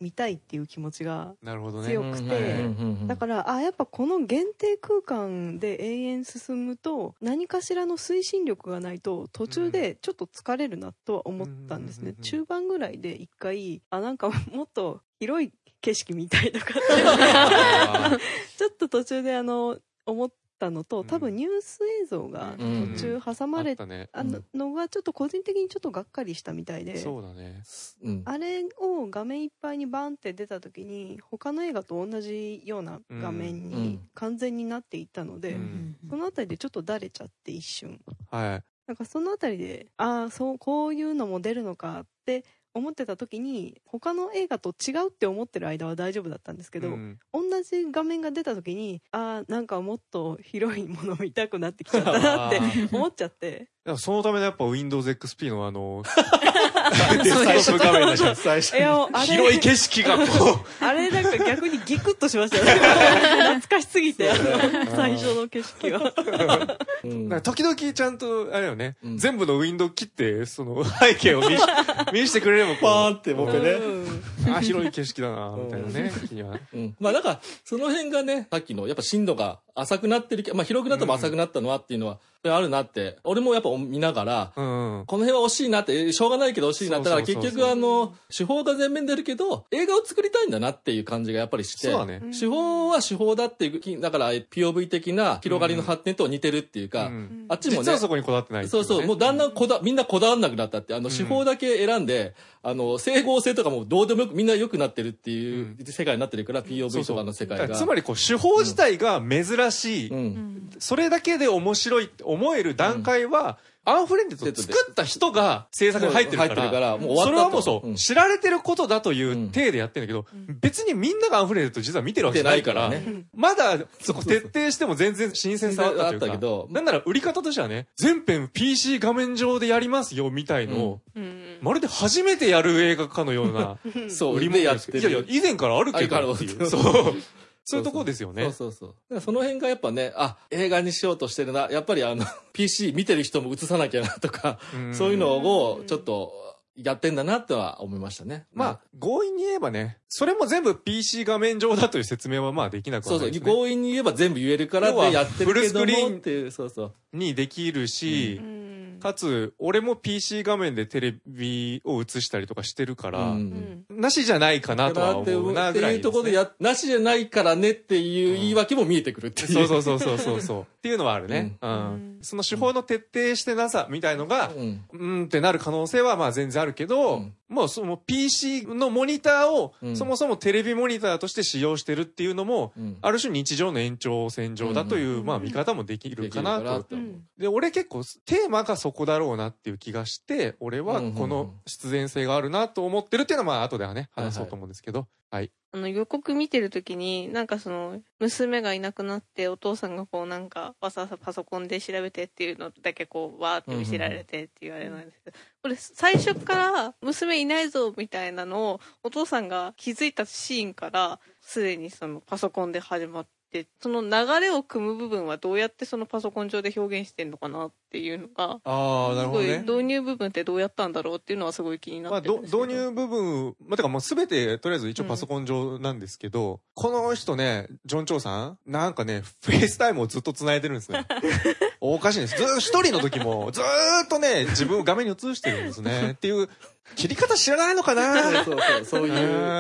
見たいっていう気持ちがなるほどね。 強くて、だからやっぱこの限定空間で永遠進むと何かしらの推進力がないと途中でちょっと疲れるなとは思ったんですね。中盤ぐらいで一回なんかもっと広い景色見たいとかってちょっと途中で思ったのと、多分ニュース映像が途中挟まれたのがちょっと個人的にちょっとがっかりしたみたいで、 そうだね。 あれを画面いっぱいにバンって出た時に他の映画と同じような画面に完全になっていったので、そのあたりでちょっとだれちゃって一瞬、なんかそのあたりでそうこういうのも出るのかって思ってた時に他の映画と違うって思ってる間は大丈夫だったんですけど、同じ画面が出た時になんかもっと広いもの見たくなってきちゃったなって思っちゃって。 そのためのやっぱ Windows XP の最初画面だじゃん。最初広い景色がこうあれなんか逆にギクッとしましたよね。懐かしすぎて最初の景色は。 時々ちゃんとあれよね、全部のウィンドウ切ってその背景を見せてくれればパーンって僕ね、 広い景色だなみたいなね気には。 まあだからその辺がね、さっきのやっぱ深度が浅くなってる広くなっても浅くなったのはっていうのはあるなって、俺もやっぱ見ながら、この辺は惜しいなって、しょうがないけど惜しいなって、だから結局手法が前面出るけど、映画を作りたいんだなっていう感じがやっぱりして、手法は手法だっていう、だから POV 的な広がりの発展と似てるっていうか、あっちもね。 実はそこにこだわってない。 そうそう、もうだんだんみんなこだわんなくなったって、手法だけ選んで、整合性とかもどうでもよく、みんな良くなってるっていう世界になってるから、POV とかの世界が。 つまり手法自体が珍しい、それだけで面白いって思える段階は、アンフレンデッド作った人が制作に入ってるから、もう終わった。それはもうそう、知られてることだという体でやってるんだけど、別にみんながアンフレンデッド実は見てるわけじゃないから、まだそこ徹底しても全然新鮮さあったというか、なんなら売り方としてはね、全編 PC 画面上でやりますよみたいのを、まるで初めてやる映画かのような、 売り目やってる。 いやいや、以前からあるけどっていう。そういうとこですよね。 そう。その辺がやっぱね、映画にしようとしてるな。やっぱりPC 見てる人も映さなきゃなとか、そういうのをちょっとやってんだなとは思いましたね。 強引に言えばね、それも全部 PC 画面上だという説明はできなくはないですね。 強引に言えば全部言えるからってやってるけどもっていう、 にできるし、かつ、俺も PC 画面でテレビを映したりとかしてるから、なしじゃないかなとは思うなぐらいですね。っていうところでなしじゃないからねっていう言い訳も見えてくるっていう。 そう。っていうのはあるね。その手法の徹底してなさみたいのが、ってなる可能性は全然あるけど、もうその PC のモニターをそもそもテレビモニターとして使用してるっていうのも、ある種日常の延長線上だという見方もできるかなと。で、俺結構テーマがそこだろうなっていう気がして、俺はこの必然性があるなと思ってるっていうのは後ではね、話そうと思うんですけど。はい。 予告見てる時に、なんか娘がいなくなって、お父さんがわざわざパソコンで調べてっていうのだけわーって見せられてっていうあれなんですけど、これ最初から娘いないぞみたいなのをお父さんが気づいたシーンから、すでにパソコンで始まって、その流れを組む部分はどうやってそのパソコン上で表現してんのかなっていうのが、 なるほどね。 すごい導入部分ってどうやったんだろうっていうのはすごい気になってるんですけど。 導入部分、てかもうすべてとりあえず一応パソコン上なんですけど、この人ね、ジョン・チョウさんなんかね、フェイスタイムをずっと繋いでるんですね。おかしいんです。一人の時もずーっとね、自分を画面に映してるんですね。っていう、切り方知らないのかなそういう。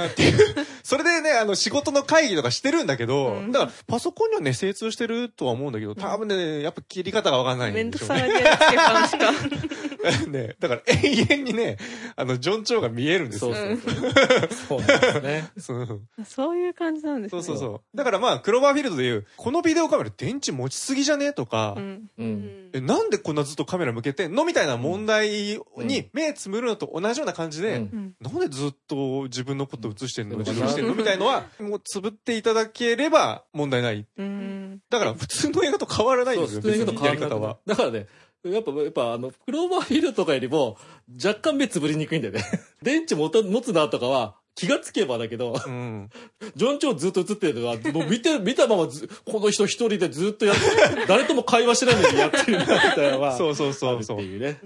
っていう。それでね、仕事の会議とかしてるんだけど、だからパソコンにはね、精通してるとは思うんだけど、多分ね、やっぱ切り方がわかんないんでしょうね。 めんどくさがりやつって感じか。 ね、だから永遠にね、ジョン・チョウが見えるんですよ。 そうなんですね。 そういう感じなんですね。 そう。だからクローバーフィールドでいう、このビデオカメラ電池持ちすぎじゃねとか、なんでこんなずっとカメラ向けてんのみたいな問題に目つむるのと同じような感じで、なんでずっと自分のこと映してんの自分してんのみたいのは、もうつぶっていただければ問題ない。だから普通の映画と変わらないんですよ、別にやり方は。 だからね、やっぱクローバーフィールドとかよりも、若干目つぶりにくいんだよね。電池持つなとかは、気がつけばだけど、ジョン・チョウずっと映ってるのは、もう見たままこの人一人でずっと誰とも会話しないのにやってるな、みたいなのは。 そう。 っていうね。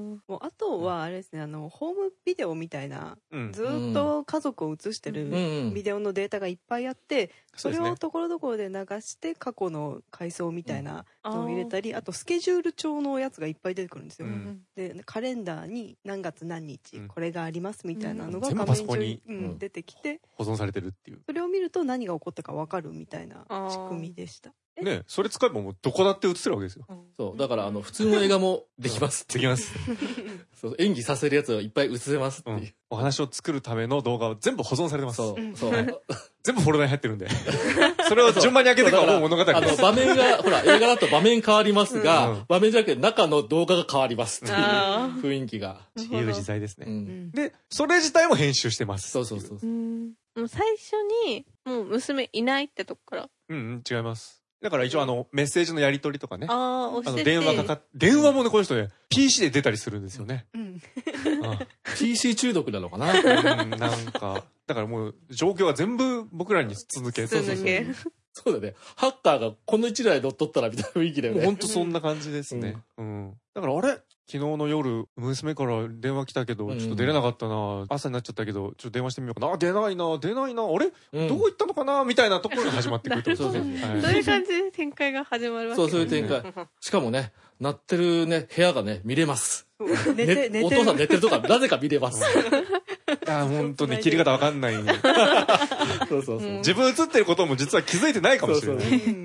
もうあとはあれですね、ホームビデオみたいな、ずっと家族を映してるビデオのデータがいっぱいあって、それをところどころで流して過去の回想みたいなのを入れたり、あとスケジュール帳のやつがいっぱい出てくるんですよ。でカレンダーに何月何日これがありますみたいなのが画面上に出てきて保存されてるっていう。 それを見ると何が起こったか分かるみたいな仕組みでした。 ね、それ使えばもうどこだって映せるわけですよ。 そうだから普通の映画もできます。 できます。 そう演技させるやつをいっぱい映せますっていう。 お話を作るための動画は全部保存されてます。 そう全部フォルダに入ってるんで。それを順番に開けてからもう物語です。 場面がほら映画だと場面変わりますが、場面じゃなくて中の動画が変わりますっていう雰囲気が自由自在ですね。でそれ自体も編集してます。 そうそうそう。 もう最初にもう娘いないってとこから。 違います。だから一応メッセージのやり取りとかね。 電話もね、この人ね、PC で出たりするんですよね。 PC 中毒なのかななんか、だからもう状況が全部僕らに続け。 そうだね。ハッカーがこの一台乗っ取ったらみたいな雰囲気だよね。 ほんとそんな感じですね。だからあれ昨日の夜、娘から電話来たけど、ちょっと出れなかったな。朝になっちゃったけど、ちょっと電話してみようかな。出ないな。あれどこ行ったのかなみたいなところが始まってくると。 そういう感じで展開が始まるわけですね。 そういう展開。しかもね、鳴ってるね、部屋がね、見れます。お父さん寝てるとか、なぜか見れます。 本当ね、切り方わかんない。そう自分映ってることも実は気づいてないかもしれない。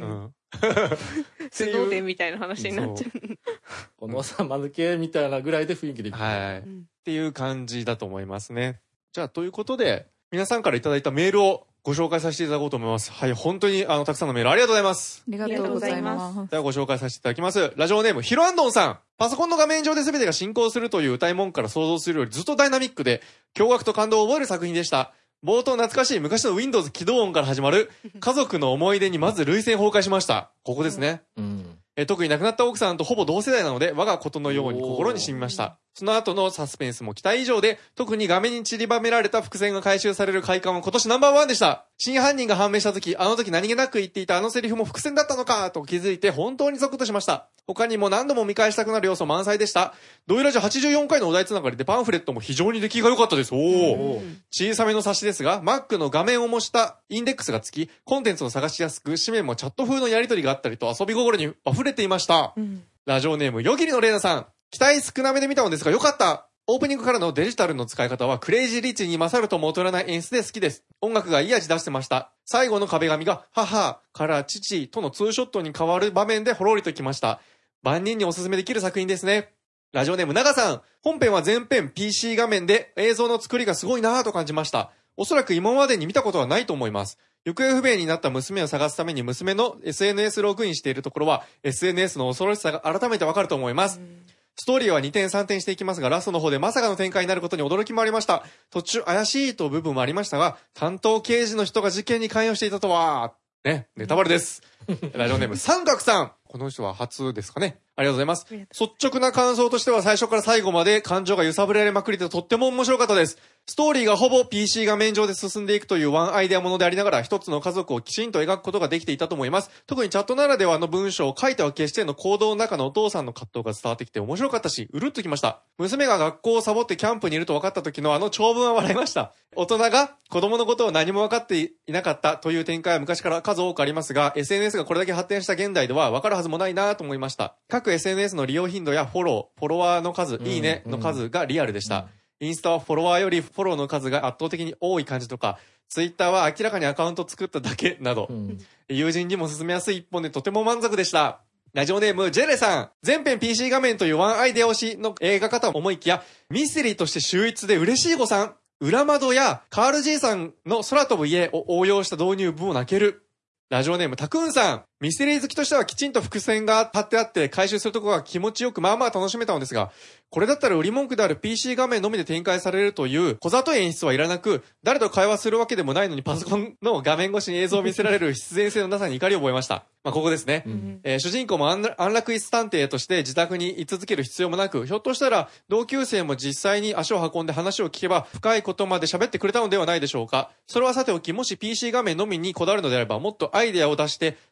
スノーデンみたいな話になっちゃう。 このさ、間抜けみたいなぐらいで雰囲気で。 っていう感じだと思いますね。じゃあ、ということで、皆さんからいただいたメールをご紹介させていただこうと思います。はい、本当にたくさんのメールありがとうございます。 ありがとうございます。 ではご紹介させていただきます。ラジオネーム、ヒロアンドンさん。パソコンの画面上で全てが進行するという歌い文句から想像するよりずっとダイナミックで、驚愕と感動を覚える作品でした。冒頭懐かしい昔の Windows 起動音から始まる家族の思い出にまず涙腺崩壊しました。ここですね。特に亡くなった奥さんとほぼ同世代なので我がことのように心に染みました。その後のサスペンスも期待以上で、特に画面に散りばめられた伏線が回収される快感は今年ナンバーワンでした。真犯人が判明した時、あの時何気なく言っていたあのセリフも伏線だったのかと気づいて本当にゾクッとしました。他にも何度も見返したくなる要素満載でした。ドイラジ84回のお題つながりでパンフレットも非常に出来が良かったです。小さめの冊子ですが、Mac の画面を模したインデックスが付き、コンテンツを探しやすく、紙面もチャット風のやり取りがあったりと遊び心に溢れていました。ラジオネーム、よぎりのレイナさん。期待少なめで見たのですが良かった。オープニングからのデジタルの使い方はクレイジーリッチに勝るとも劣らない演出で好きです。音楽がいい味出してました。最後の壁紙が母から父とのツーショットに変わる場面でほろりときました。万人におすすめできる作品ですね。ラジオネーム長さん。本編は全編 PC 画面で映像の作りがすごいなぁと感じました。おそらく今までに見たことはないと思います。行方不明になった娘を探すために娘の SNS ログインしているところは SNS の恐ろしさが改めてわかると思います。ストーリーは2点3点していきますが、ラストの方でまさかの展開になることに驚きもありました。途中怪しいと部分もありましたが、担当刑事の人が事件に関与していたとは、ね、ネタバレです。ラジオネーム三角さん。この人は初ですかね。ありがとうございます。率直な感想としては最初から最後まで感情が揺さぶられまくりでとっても面白かったです。ストーリーがほぼ PC 画面上で進んでいくというワンアイデアものでありながら一つの家族をきちんと描くことができていたと思います。特にチャットならではの文章を書いては消しての行動の中のお父さんの葛藤が伝わってきて面白かったし、うるっときました。娘が学校をサボってキャンプにいると分かった時のあの長文は笑いました。大人が子供のことを何も分かっていなかったという展開は昔から数多くありますが、SNS がこれだけ発展した現代では分かるはずもないなと思いました。各 SNS の利用頻度やフォロワーの数、いいねの数がリアルでした。インスタはフォロワーよりフォローの数が圧倒的に多い感じとか、ツイッターは明らかにアカウント作っただけなど、友人にも進めやすい一本でとても満足でした。ラジオネームジェレさん。全編 PC 画面というワンアイデア推しの映画化と思いきや、ミステリーとして秀逸で嬉しい誤算。裏窓やカール G さんの空飛ぶ家を応用した導入部を泣ける。ラジオネームタクーンさん。ミステリー好きとしてはきちんと伏線が張ってあって回収するところが気持ちよくまあまあ楽しめたのですが、これだったら売り文句である PC 画面のみで展開されるという小里演出はいらなく、誰と会話するわけでもないのにパソコンの画面越しに映像を見せられる必然性のなさに怒りを覚えました。まあ、ここですね。主人公も安楽椅子探偵として自宅に居続ける必要もなく、ひょっとしたら同級生も実際に足を運んで話を聞けば深いことまで喋ってくれたのではないでしょうか。それはさておき、もし PC 画面のみにこだわるのであれば、もっとアイデアを出して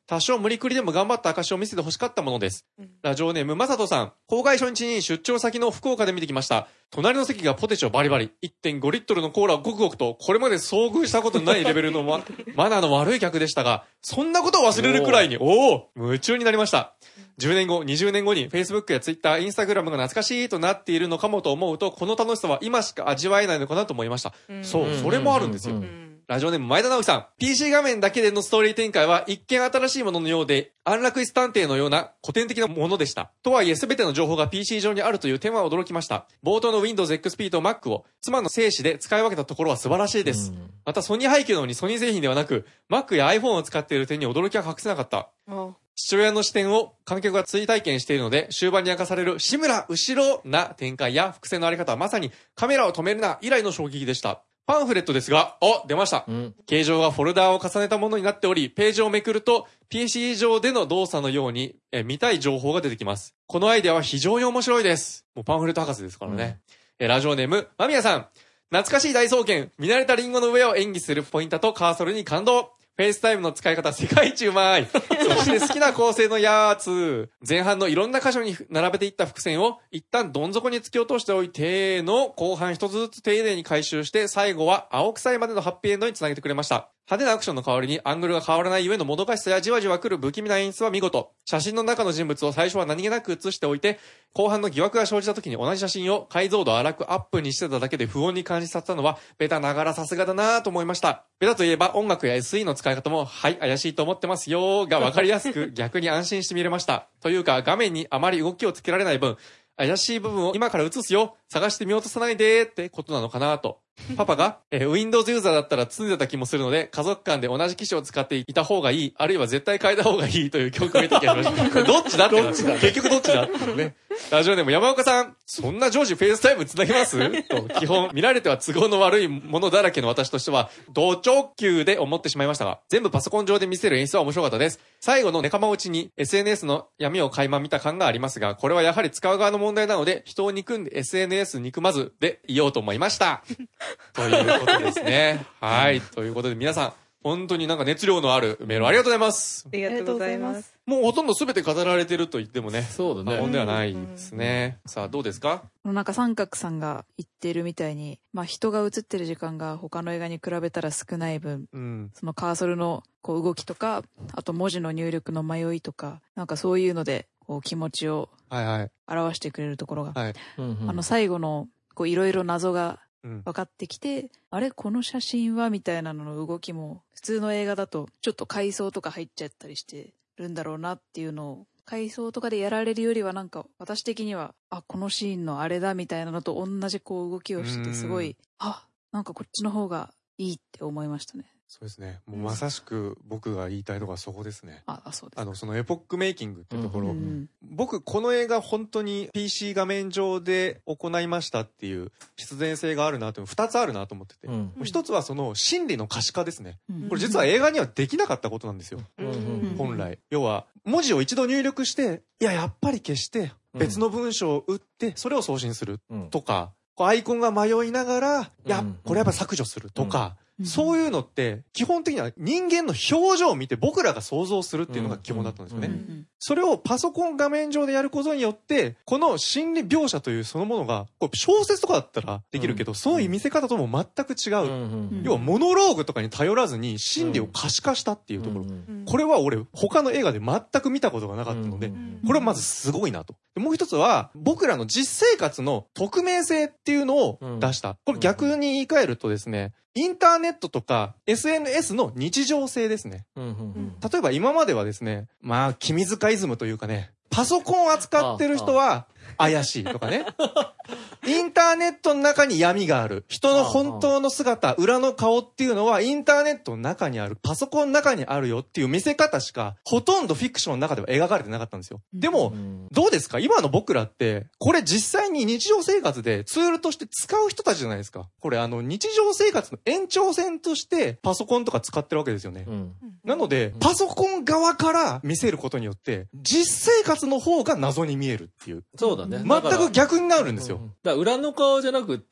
多少無理くりでも頑張った証を見せて欲しかったものです。ラジオネームまさとさん。公開初日に出張先の福岡で見てきました。隣の席がポテチをバリバリ、1.5 リットルのコーラをごくごくと、これまで遭遇したことのないレベルのマナーの悪い客でしたが、そんなことを忘れるくらいに、夢中になりました。10年後、20年後に Facebook や Twitter、Instagram が懐かしいとなっているのかもと思うと、この楽しさは今しか味わえないのかなと思いました。そう、それもあるんですよ。ラジオネーム前田直樹さん。PC 画面だけでのストーリー展開は一見新しいもののようで、安楽椅子探偵のような古典的なものでした。とはいえ全ての情報が PC 上にあるという点は驚きました。冒頭の Windows XP と Mac を妻の精子で使い分けたところは素晴らしいです。またソニー背景のようにソニー製品ではなく、Mac や iPhone を使っている点に驚きは隠せなかった。父親の視点を観客が追体験しているので、終盤に明かされる志村後ろな展開や伏線のあり方はまさにカメラを止めるな以来の衝撃でした。パンフレットですが、出ました。形状がフォルダーを重ねたものになっており、ページをめくると PC 上での動作のように見たい情報が出てきます。このアイデアは非常に面白いです。もうパンフレット博士ですからね。ラジオネーム、間宮さん。懐かしい大冒険、見慣れたリンゴの上を演技するポインターとカーソルに感動。フェイスタイムの使い方世界一うまい。そして好きな構成のやつ。前半のいろんな箇所に並べていった伏線を一旦どん底に突き落としておいての後半一つずつ丁寧に回収して最後は青臭いまでのハッピーエンドにつなげてくれました。派手なアクションの代わりにアングルが変わらないゆえのもどかしさやじわじわ来る不気味な演出は見事。写真の中の人物を最初は何気なく写しておいて、後半の疑惑が生じた時に同じ写真を解像度荒くアップにしてただけで不穏に感じさせたのはベタながらさすがだなぁと思いました。ベタといえば音楽や SE の使い方もはい怪しいと思ってますよーが分かりやすく逆に安心して見れました。というか画面にあまり動きをつけられない分、怪しい部分を今から映すよ探して見落とさないでってことなのかなと。パパが、Windows ユーザーだったら積んでた気もするので、家族間で同じ機種を使っていた方がいい、あるいは絶対変えた方がいいという教訓を得てきました。どっちだって結局どっちだってね。ラジオネーム山岡さん、そんな常時フェイスタイムつなげますと、基本見られては都合の悪いものだらけの私としては、同直球で思ってしまいましたが、全部パソコン上で見せる演出は面白かったです。最後の仲間内に SNS の闇を垣間見た感がありますが、これはやはり使う側の問題なので、人を憎んで SNS 憎まずでいようと思いました。ということですね。はい。ということで皆さん、本当になんか熱量のあるメールありがとうございます。 ありがとうございます。 もうほとんど全て語られてると言ってもね。 そうだね。 本ではないですね。さあ、どうですか？ なんか三角さんが言ってるみたいに、まあ人が映ってる時間が他の映画に比べたら少ない分、そのカーソルのこう動きとか、あと文字の入力の迷いとか、なんかそういうのでこう気持ちを表してくれるところが、最後のこういろいろ謎が分かってきて、あれこの写真はみたいなのの動きも普通の映画だとちょっと回想とか入っちゃったりしてるんだろうなっていうのを回想とかでやられるよりはなんか私的にはこのシーンのあれだみたいなのと同じこう動きをしてすごいなんかこっちの方がいいって思いましたね。 そうですね。もうまさしく僕が言いたいのがそこですね。 そうです。 そのエポックメイキングっていうところ、僕この映画本当に PC 画面上で行いましたっていう必然性があるなと、2つあるなと思ってて、1つはその心理の可視化ですね。これ実は映画にはできなかったことなんですよ。本来。要は文字を一度入力して、やっぱり消して別の文章を打ってそれを送信するとか、アイコンが迷いながら、これやっぱ削除するとか、そういうのって基本的には人間の表情を見て僕らが想像するっていうのが基本だったんですよね。それをパソコン画面上でやることによって、この心理描写というそのものが、小説とかだったらできるけど、そういう見せ方とも全く違う。要はモノローグとかに頼らずに心理を可視化したっていうところ。これは俺他の映画で全く見たことがなかったので、これはまずすごいなと。もう一つは僕らの実生活の匿名性っていうのを出した。これ逆に言い換えるとですね、インターネットとか SNS の日常性ですね。例えば今まではですね、君塚イズムというかね、パソコンを扱ってる人は怪しいとかね。インターネットの中に闇がある。人の本当の姿、裏の顔っていうのはインターネットの中にある。パソコンの中にあるよっていう見せ方しか、ほとんどフィクションの中では描かれてなかったんですよ。でも、どうですか？今の僕らって、これ実際に日常生活でツールとして使う人たちじゃないですか。これ日常生活の延長線としてパソコンとか使ってるわけですよね。なので、パソコン側から見せることによって、実生活の方が謎に見えるっていう。 そうだね。 全く逆になるんですよ。 裏の顔じゃなくって、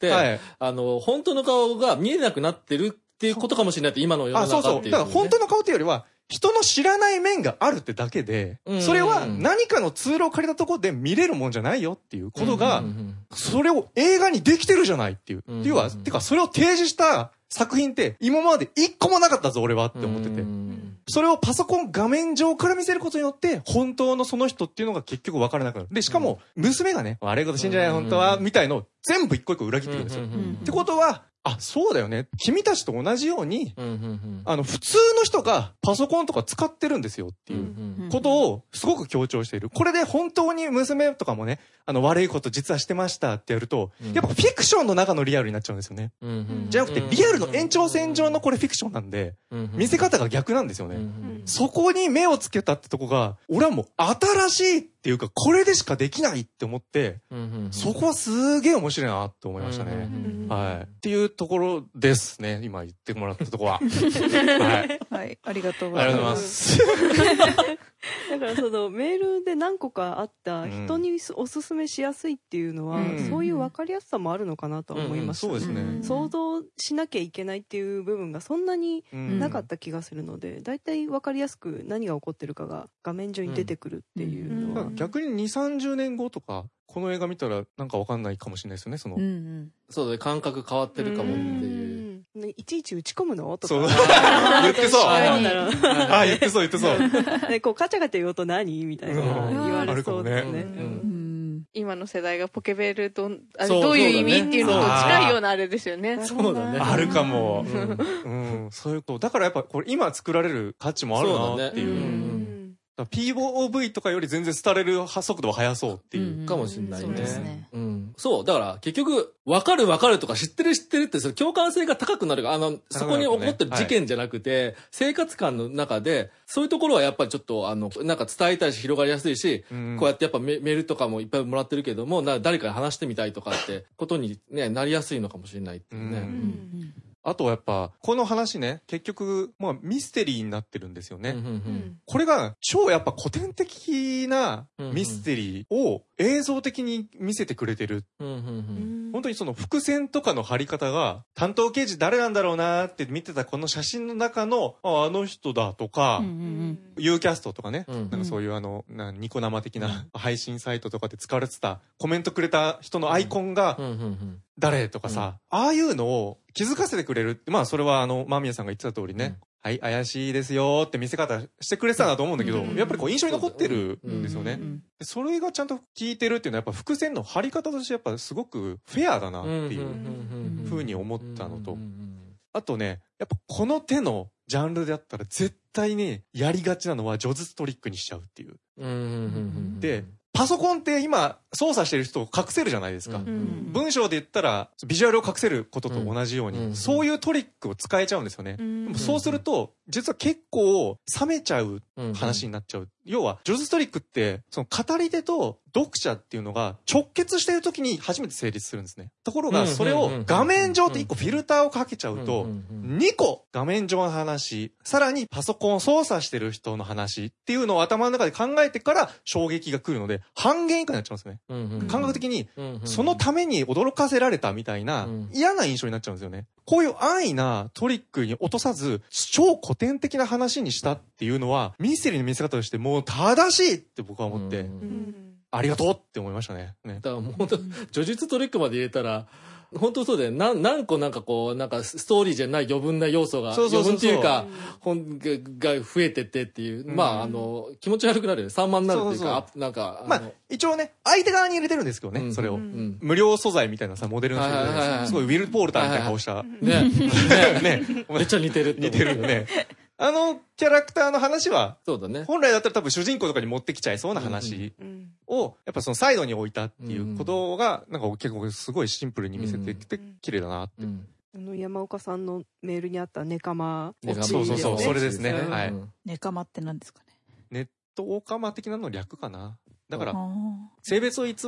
本当の顔が見えなくなってるっていうことかもしれないって、今の世の中っていう、 だから本当の顔っていうよりは、 人の知らない面があるってだけで、それは何かのツールを借りたところで見れるもんじゃないよっていうことが、それを映画にできてるじゃないっていう。要は、てかそれを提示した作品って今まで一個もなかったぞ俺はって思ってて。それをパソコン画面上から見せることによって、本当のその人っていうのが結局分からなくなる。で、しかも、娘がね、悪いこと信じない本当は、みたいの全部一個一個裏切ってくるんですよ。ってことは、あ、そうだよね。君たちと同じように、普通の人がパソコンとか使ってるんですよっていうことをすごく強調している。これで本当に娘とかもね、悪いこと実はしてましたってやると、やっぱフィクションの中のリアルになっちゃうんですよね。じゃなくて、リアルの延長線上のこれフィクションなんで、見せ方が逆なんですよね。そこに目をつけたってとこが、俺はもう新しいっていうか、これでしかできないって思って、そこはすげえ面白いなって思いましたね。はい。っていうところですね。今言ってもらったとこは。はい。 はい。ありがとうございます。 だからそのメールで何個かあった人におすすめしやすいっていうのは、そういう分かりやすさもあるのかなと思います。 そうですね。 想像しなきゃいけないっていう部分がそんなになかった気がするので、だいたい分かりやすく何が起こってるかが画面上に出てくるっていうのは。 逆に2、30年後とか、この映画見たらなんかわかんないかもしれないですよね、その。 そうだね、感覚変わってるかもっていう。 いちいち打ち込むのとか。 そう。言ってそう。あ、言ってそう、言ってそう。 で、こう、カチャカチャ言うと何みたいな言われそうですね。 今の世代がポケベルどういう意味っていうのと近いようなあれですよね。 そうだね。 あるかも。そういうこと。だからやっぱこれ今作られる価値もあるなっていう。POV とかより全然廃れる速度は速そうっていう。 かもしれないね。そうですね。そう。だから結局、わかるとか知ってるってその共感性が高くなるが、そこに起こってる事件じゃなくて、生活感の中で、そういうところはやっぱりちょっとなんか伝えたいし広がりやすいし、こうやってやっぱメールとかもいっぱいもらってるけども、誰かに話してみたいとかってことにね、なりやすいのかもしれないっていうね。 あとはやっぱ、この話ね、結局、ミステリーになってるんですよね。これが超やっぱ古典的なミステリーを映像的に見せてくれてる。本当にその伏線とかの貼り方が、担当刑事誰なんだろうなって見てたこの写真の中の、あの人だとか、ユーキャストとかね、なんかそういうニコ生的な配信サイトとかで使われてたコメントくれた人のアイコンが、誰とかさ、ああいうのを気づかせてくれるって、それは間宮さんが言ってた通りね、はい、怪しいですよって見せ方してくれてたなと思うんだけど、やっぱりこう印象に残ってるんですよね。それがちゃんと効いてるっていうのはやっぱ伏線の張り方としてやっぱすごくフェアだなっていうふうに思ったのと、あとね、やっぱこの手のジャンルであったら絶対ね、やりがちなのは叙述トリックにしちゃうっていう。で、パソコンって今操作してる人を隠せるじゃないですか。文章で言ったらビジュアルを隠せることと同じように、そういうトリックを使えちゃうんですよね。でもそうすると実は結構冷めちゃう話になっちゃう。要は叙述トリックってその語り手と読者っていうのが直結している時に初めて成立するんですね。ところがそれを画面上って1個フィルターをかけちゃうと2個画面上の話、さらにパソコンを操作してる人の話っていうのを頭の中で考えてから衝撃が来るので半減以下になっちゃうんですね。感覚的にそのために驚かせられたみたいな嫌な印象になっちゃうんですよね。こういう安易なトリックに落とさず超古典的な話にしたっていうのはミステリーの見せ方としてもう正しいって僕は思って、ありがとうって思いましたね。 だからもう本当叙述トリックまで入れたら本当そうだよ。何個なんかこう、なんかストーリーじゃない余分な要素が、余分っていうか、が増えてってっていう。気持ち悪くなるよね。散漫になるっていうか、なんか。 一応ね、相手側に入れてるんですけどね、それを。無料素材みたいなさ、モデルの人ですごいウィル・ポールターみたいな顔した。 ね。めっちゃ似てる。 似てるよね。キャラクターの話は、 そうだね。 本来だったら多分主人公とかに持ってきちゃいそうな話を、やっぱそのサイドに置いたっていうことが、なんか結構すごいシンプルに見せてきて綺麗だなって。 山岡さんのメールにあったネカマ。 そう、それですね。はい。 ネカマって何ですかね。 ネットオカマ的なの略かな。だから、性別を偽っ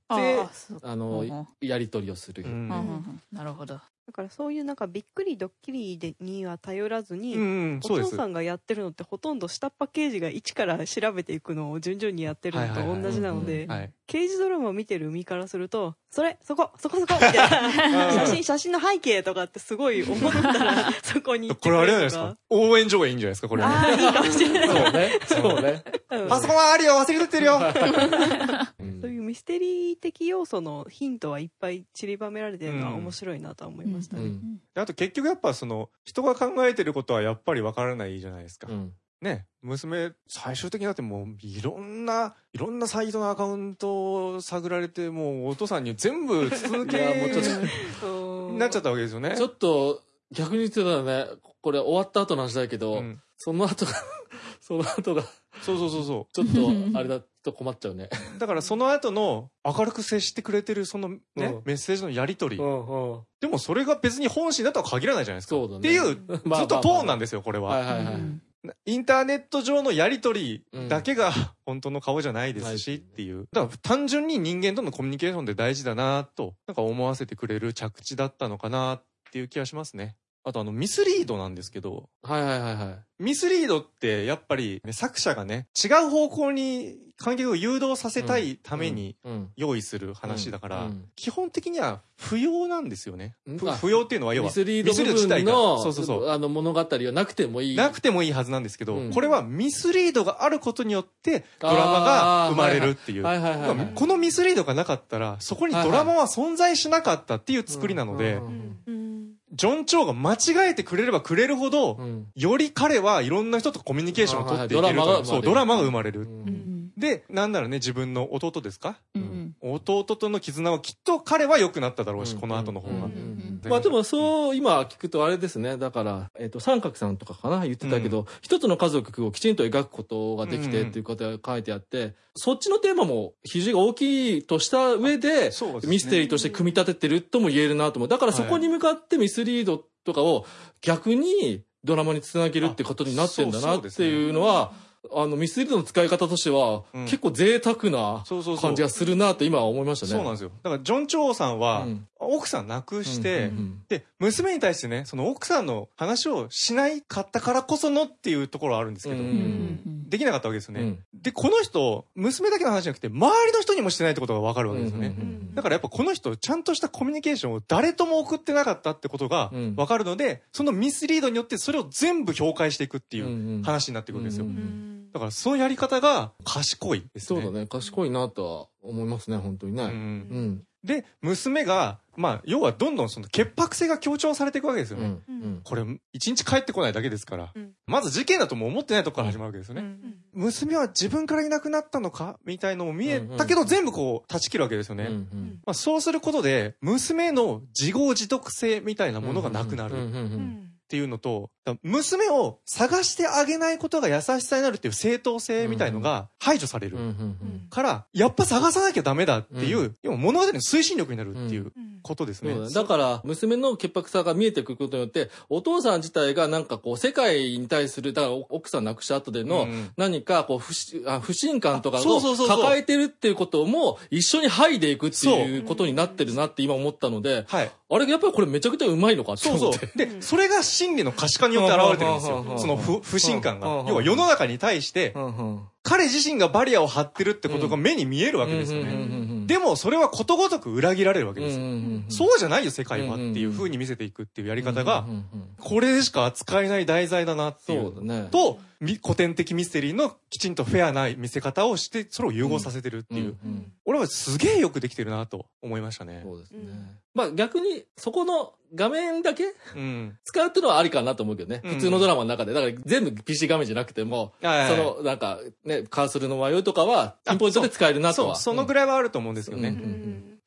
やり取りをする。 なるほど。 だからそういうなんかびっくりドッキリには頼らずに、お父さんがやってるのってほとんど下っ端刑事が一から調べていくのを順々にやってるのと同じなので、刑事ドラマを見てる身からすると、そこみたいな、写真の背景とかってすごい思ったら、そこに行ってくれるとか。 これあれじゃないですか。応援上映いいんじゃないですか、これ。 ああ、いいかもしれない。 そうね。 パソコンはあるよ、忘れてってるよ。 そういうミステリー的要素のヒントはいっぱい散りばめられてるのは面白いなとは思いましたね。 あと結局やっぱ人が考えてることはやっぱりわからないじゃないですか。ね、娘、最終的にだってもういろんなサイトのアカウントを探られて、もうお父さんに全部続けになっちゃったわけですよね。 ちょっと逆に言ってたらね、これ終わった後の話だけど、その後が、そう。ちょっと、あれだと困っちゃうね。 だからその後の明るく接してくれてるそのね、メッセージのやりとり。でもそれが別に本心だとは限らないじゃないですか。そうだね。っていう、ずっとトーンなんですよ、これは。インターネット上のやりとりだけが本当の顔じゃないですしっていう。だから単純に人間とのコミュニケーションで大事だなと、なんか思わせてくれる着地だったのかなっていう気がしますね。あとミスリードなんですけど。ミスリードってやっぱり、ね、作者がね、違う方向に観客を誘導させたいために用意する話だから、基本的には不要なんですよね。不要っていうのは要は、 ミスリード部分の物語はなくてもいい。 なくてもいいはずなんですけど、これはミスリードがあることによってドラマが生まれるっていう。このミスリードがなかったら、そこにドラマは存在しなかったっていう作りなので、ジョン・チョウが間違えてくれればくれるほど、より彼はいろんな人とコミュニケーションを取っていけると。そう、ドラマが生まれる。で、なんならね、自分の弟ですか、弟との絆はきっと彼は良くなっただろうし、この後の方が。 まあでも今聞くとあれですね。だから、三角さんとかかな言ってたけど、一つの家族をきちんと描くことができてっていうことが書いてあって、そっちのテーマも比重が大きいとした上で、ミステリーとして組み立ててるとも言えるなと思う。だからそこに向かってミスリードとかを逆にドラマにつなげるってことになってんだなっていうのは、ミスリードの使い方としては、結構贅沢な感じがするなって今は思いましたね。 そうなんですよ。だからジョン・チョウさんは、奥さん亡くして、で、娘に対してね、その奥さんの話をしないかったからこそのっていうところはあるんですけど、できなかったわけですよね。で、この人、娘だけの話じゃなくて、周りの人にもしてないってことがわかるわけですよね。だからやっぱこの人、ちゃんとしたコミュニケーションを誰とも送ってなかったってことがわかるので、そのミスリードによってそれを全部評価していくっていう話になっていくんですよ。だからそのやり方が賢いですね。 そうだね。賢いなとは思いますね、本当にね。 で、娘が、要はどんどんその潔白性が強調されていくわけですよね。これ、一日帰ってこないだけですから。まず事件だとも思ってないとこから始まるわけですよね。娘は自分からいなくなったのかみたいのも見えたけど、全部こう、断ち切るわけですよね。そうすることで、娘の自業自得性みたいなものがなくなる。っていうのと、娘を探してあげないことが優しさになるっていう正当性みたいのが排除されるから、やっぱ探さなきゃダメだっていう、今物語の推進力になるっていうことですね。 だから、娘の潔白さが見えてくることによって、お父さん自体がなんかこう、世界に対する、だから奥さん亡くした後での何かこう、不信感とかを抱えてるっていうことも一緒に剥いでいくっていうことになってるなって今思ったので、あれやっぱりこれめちゃくちゃうまいのかって思って。 で、それが心理の可視化によって現れてるんですよ。その不信感が。要は世の中に対して、彼自身がバリアを張ってるってことが目に見えるわけですよね。でもそれはことごとく裏切られるわけですよ。そうじゃないよ世界はっていう風に見せていくっていうやり方が、これでしか扱えない題材だなっていう。と、古典的ミステリーのきちんとフェアな見せ方をして、それを融合させてるっていう。俺はすげえよくできてるなと思いましたね。 そうですね。まあ逆に、そこの画面だけ使うっていうのはありかなと思うけどね。普通のドラマの中で。だから全部 PC 画面じゃなくても、そのなんかね、カーソルの迷いとかは、ピンポイントで使えるなとは。 そのぐらいはあると思うんですよね。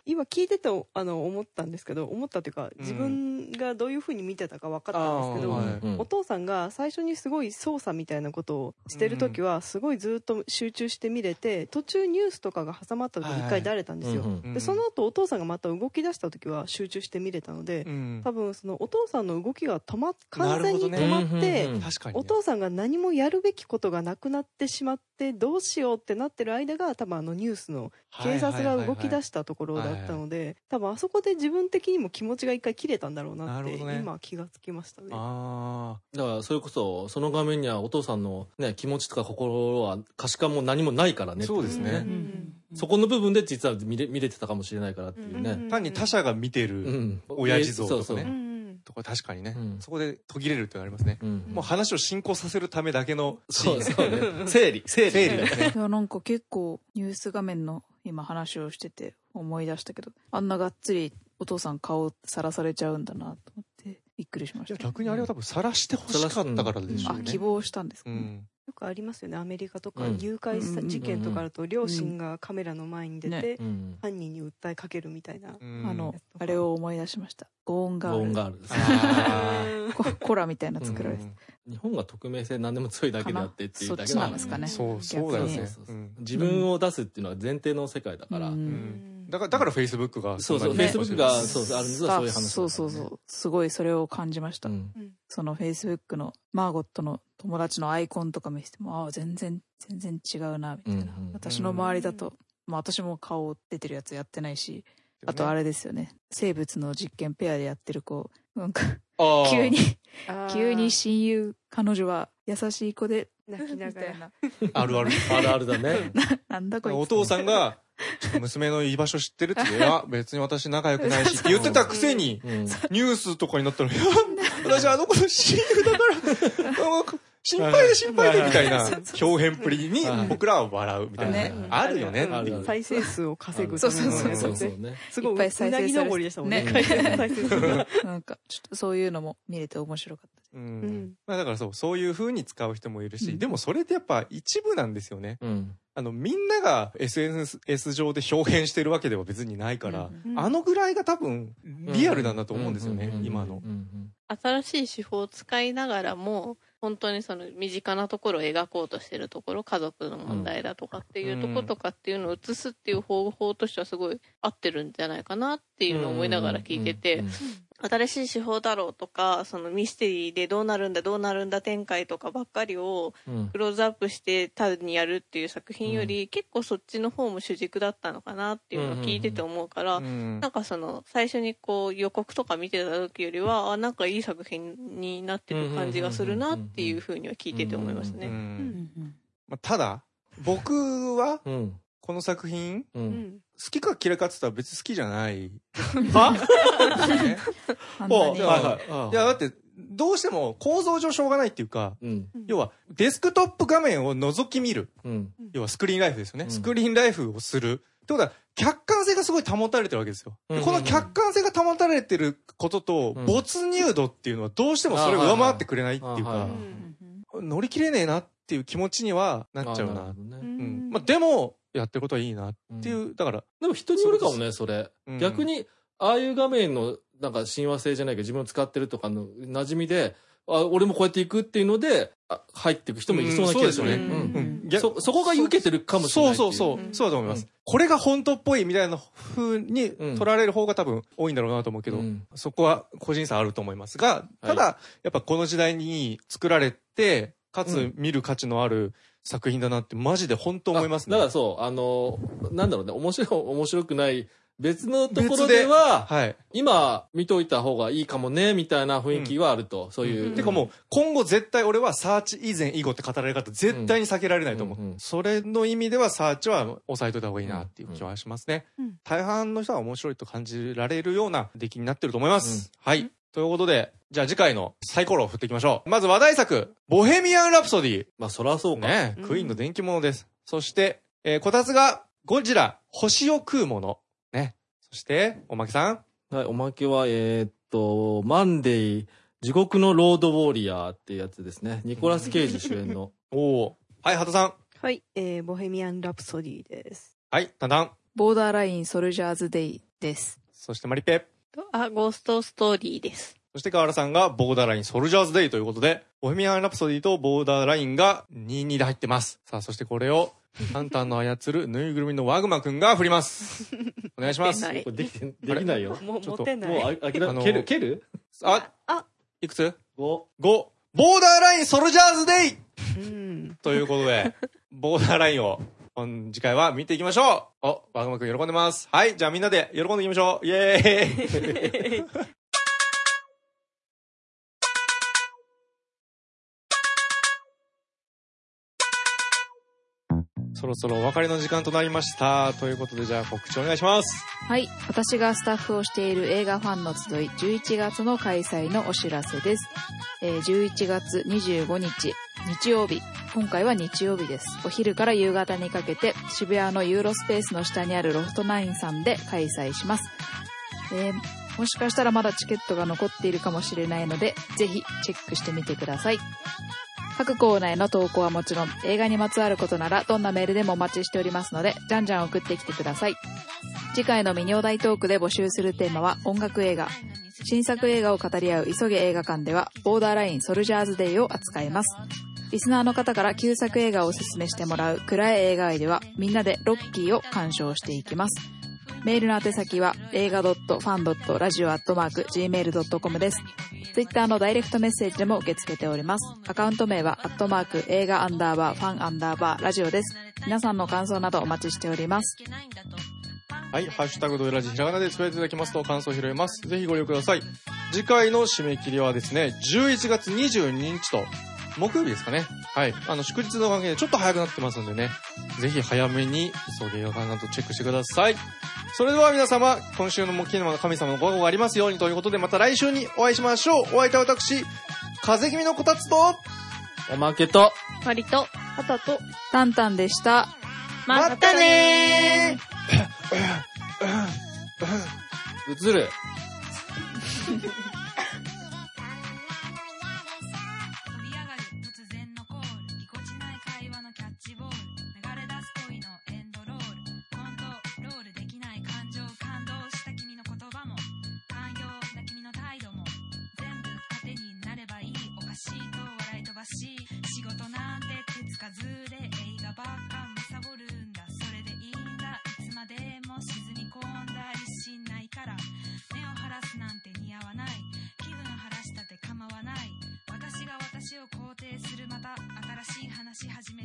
今聞いてて思ったんですけど、思ったというか自分がどういうふうに見てたか分かったんですけど、お父さんが最初にすごい操作みたいなことをしてる時はすごいずっと集中して見れて、途中ニュースとかが挟まった時に一回だれたんですよ。でその後お父さんがまた動き出した時は集中して見れたので、多分そのお父さんの動きが完全に止まって、お父さんが何もやるべきことがなくなってしまってどうしようってなってる間が多分ニュースの警察が動き出したところだったので、多分あそこで自分的にも気持ちが一回切れたんだろうなって今気がつきましたね。 だからそれこそその画面にはお父さんのね気持ちとか心は可視化も何もないからね。 そうですね。 そこの部分で実は見れてたかもしれないからっていうね。 単に他者が見てる親父像とかね。とか確かにね、そこで途切れるってのありますね。もう話を進行させるためだけのシーン。 整理ですね。 なんか結構ニュース画面の今話をしてて思い出したけど、あんながっつりお父さん顔さらされちゃうんだなと思ってびっくりしました。 逆にあれは多分さらしてほしかったからでしょうね。 希望したんですかね。 よくありますよね。アメリカとか誘拐事件とかあると両親がカメラの前に出て犯人に訴えかけるみたいな、 あれを思い出しました。ゴーンガール。 ゴーンガールですね。 コラみたいな作られて日本が匿名性何でも強いだけであってっていうだけなんですかね。 そうだよね。 自分を出すっていうのは前提の世界だから。 だからフェイスブックがそうフェイスブックがあるんですはそういう話。 そうすごいそれを感じました。そのフェイスブックのマーゴットの友達のアイコンとか見せても全然違うなみたいな。私の周りだと私も顔出てるやつやってないし、あとあれですよね、生物の実験ペアでやってる子なんか急に親友彼女は優しい子で泣きながらあるだね。 なんだこいつ。 お父さんが娘の居場所知ってるっていや別に私仲良くないしって言ってたくせにニュースとかになったら私あの子の親友だから心配でみたいな表現プリに僕らは笑うみたいなあるよねっていう。 再生数を稼ぐ。 そうすごいなぎ登りでしたもんね。 なんかちょっとそういうのも見れて面白かった。 だからそういう風に使う人もいるし、でもそれってやっぱ一部なんですよね。みんなが SNS 上で表現してるわけでは別にないから、あのぐらいが多分リアルなんだと思うんですよね、今の。 新しい手法を使いながらも、本当にその身近なところを描こうとしてるところ、家族の問題だとかっていうところとかっていうのを映すっていう方法としてはすごい合ってるんじゃないかなっていうのを思いながら聞いてて、新しい手法だろうとか、そのミステリーでどうなるんだ展開とかばっかりをクローズアップして単にやるっていう作品より、結構そっちの方も主軸だったのかなっていうのを聞いてて思うから、なんかその最初にこう予告とか見てた時よりは、なんかいい作品になってる感じがするなっていうふうには聞いてて思いますね。 ただ僕はこの作品好きか嫌いかって言ったら別に好きじゃない。いやだってどうしても構造上しょうがないっていうか、要はデスクトップ画面を覗き見る、要はスクリーンライフですよね。スクリーンライフをするってことは客観性がすごい保たれてるわけですよ。この客観性が保たれてることと没入度っていうのはどうしてもそれを上回ってくれないっていうか、乗り切れねえなっていう気持ちにはなっちゃうな。でもやってることはいいなっていう、だからでも人によるかもね、それ。逆にああいう画面のなんか親和性じゃないけど自分を使ってるとかの馴染みで、俺もこうやっていくっていうので入っていく人もいそうな気がするね。そこが受けてるかもしれない。 そうだと思います。これが本当っぽいみたいな風に取られる方が多分多いんだろうなと思うけど、そこは個人差あると思いますが、ただやっぱこの時代に作られてかつ見る価値のある作品だなってマジで本当思いますね。 だからそうなんだろうね、面白くない別のところでは、今見といた方がいいかもねみたいな雰囲気はあると、そういう。 てかもう今後絶対俺はサーチ以前以後って語られ方絶対に避けられないと思う。それの意味ではサーチは抑えといた方がいいなっていう気はしますね。大半の人は面白いと感じられるような出来になってると思います。はい。ということで、じゃあ次回のサイコロを振っていきましょう。まず話題作、ボヘミアン・ラプソディ。 まあそらそうか。 ね、クイーンの電気物です。そして、こたつがゴジラ、星を食うもの。ね。そして、おまけさん。 はい、おまけは、マンデー、地獄のロードウォーリアーっていうやつですね。ニコラス・ケイジ主演の。 はい、ハトさん。 はい、ボヘミアン・ラプソディです。 はい、タンタン。 ボーダーライン・ソルジャーズ・デイ。 です。 そしてマリペ。 ゴーストストーリーです。 そして河原さんがボーダーラインソルジャーズデイということで、ボヘミアン・ラプソディとボーダーラインが22で入ってます。さあ、そしてこれをタンタンの操るぬいぐるみのワグマくんが振ります。お願いします。 これできないよ。 もう持てない。 もう蹴るいくつ ?5。 ボーダーラインソルジャーズデイということで、ボーダーラインを次回は見ていきましょう。ワグマくん喜んでます。はい、じゃあみんなで喜んでいきましょう。イエーイそろそろお別れの時間となりました。ということで、じゃあ告知お願いします。 はい。私がスタッフをしている映画ファンの集い、11月の開催のお知らせです。11月25日、日曜日。今回は日曜日です。お昼から夕方にかけて、渋谷のユーロスペースの下にあるロフト9さんで開催します。もしかしたらまだチケットが残っているかもしれないので、ぜひチェックしてみてください。各コーナーへの投稿はもちろん、映画にまつわることならどんなメールでもお待ちしておりますので、じゃんじゃん送ってきてください。次回のミニお題トークで募集するテーマは音楽映画。新作映画を語り合う急げ映画館では、ボーダーラインソルジャーズデイを扱います。リスナーの方から旧作映画をおすすめしてもらう暗い映画愛では、みんなでロッキーを鑑賞していきます。メールの宛先は映画.fan.radio@gmail.com です。ツイッターのダイレクトメッセージでも受け付けております。アカウント名は映画_ファン_ラジオです。皆さんの感想などお待ちしております。 はい、ハッシュタグドエラジひらがなでつぶやいていただきますと感想を拾えます。ぜひご利用ください。次回の締め切りはですね、11月22日と木曜日ですかね。はい。祝日の関係でちょっと早くなってますんでね。ぜひ早めに急げ映画館などチェックしてください。それでは皆様、今週の木曜の神様のご加護がありますようにということで、また来週にお会いしましょう。お相手は私、風邪気味のこたつと、 おまけと、 割と、 あたと、 タンタンでした。 またねうつる。 仕事なんて手つかずで映画ばっか貪るんだ。それでいいんだ。いつまでも沈み込んだりしないから。目を晴らすなんて似合わない。気分晴らしたって構わない。私が私を肯定するまた新しい話始め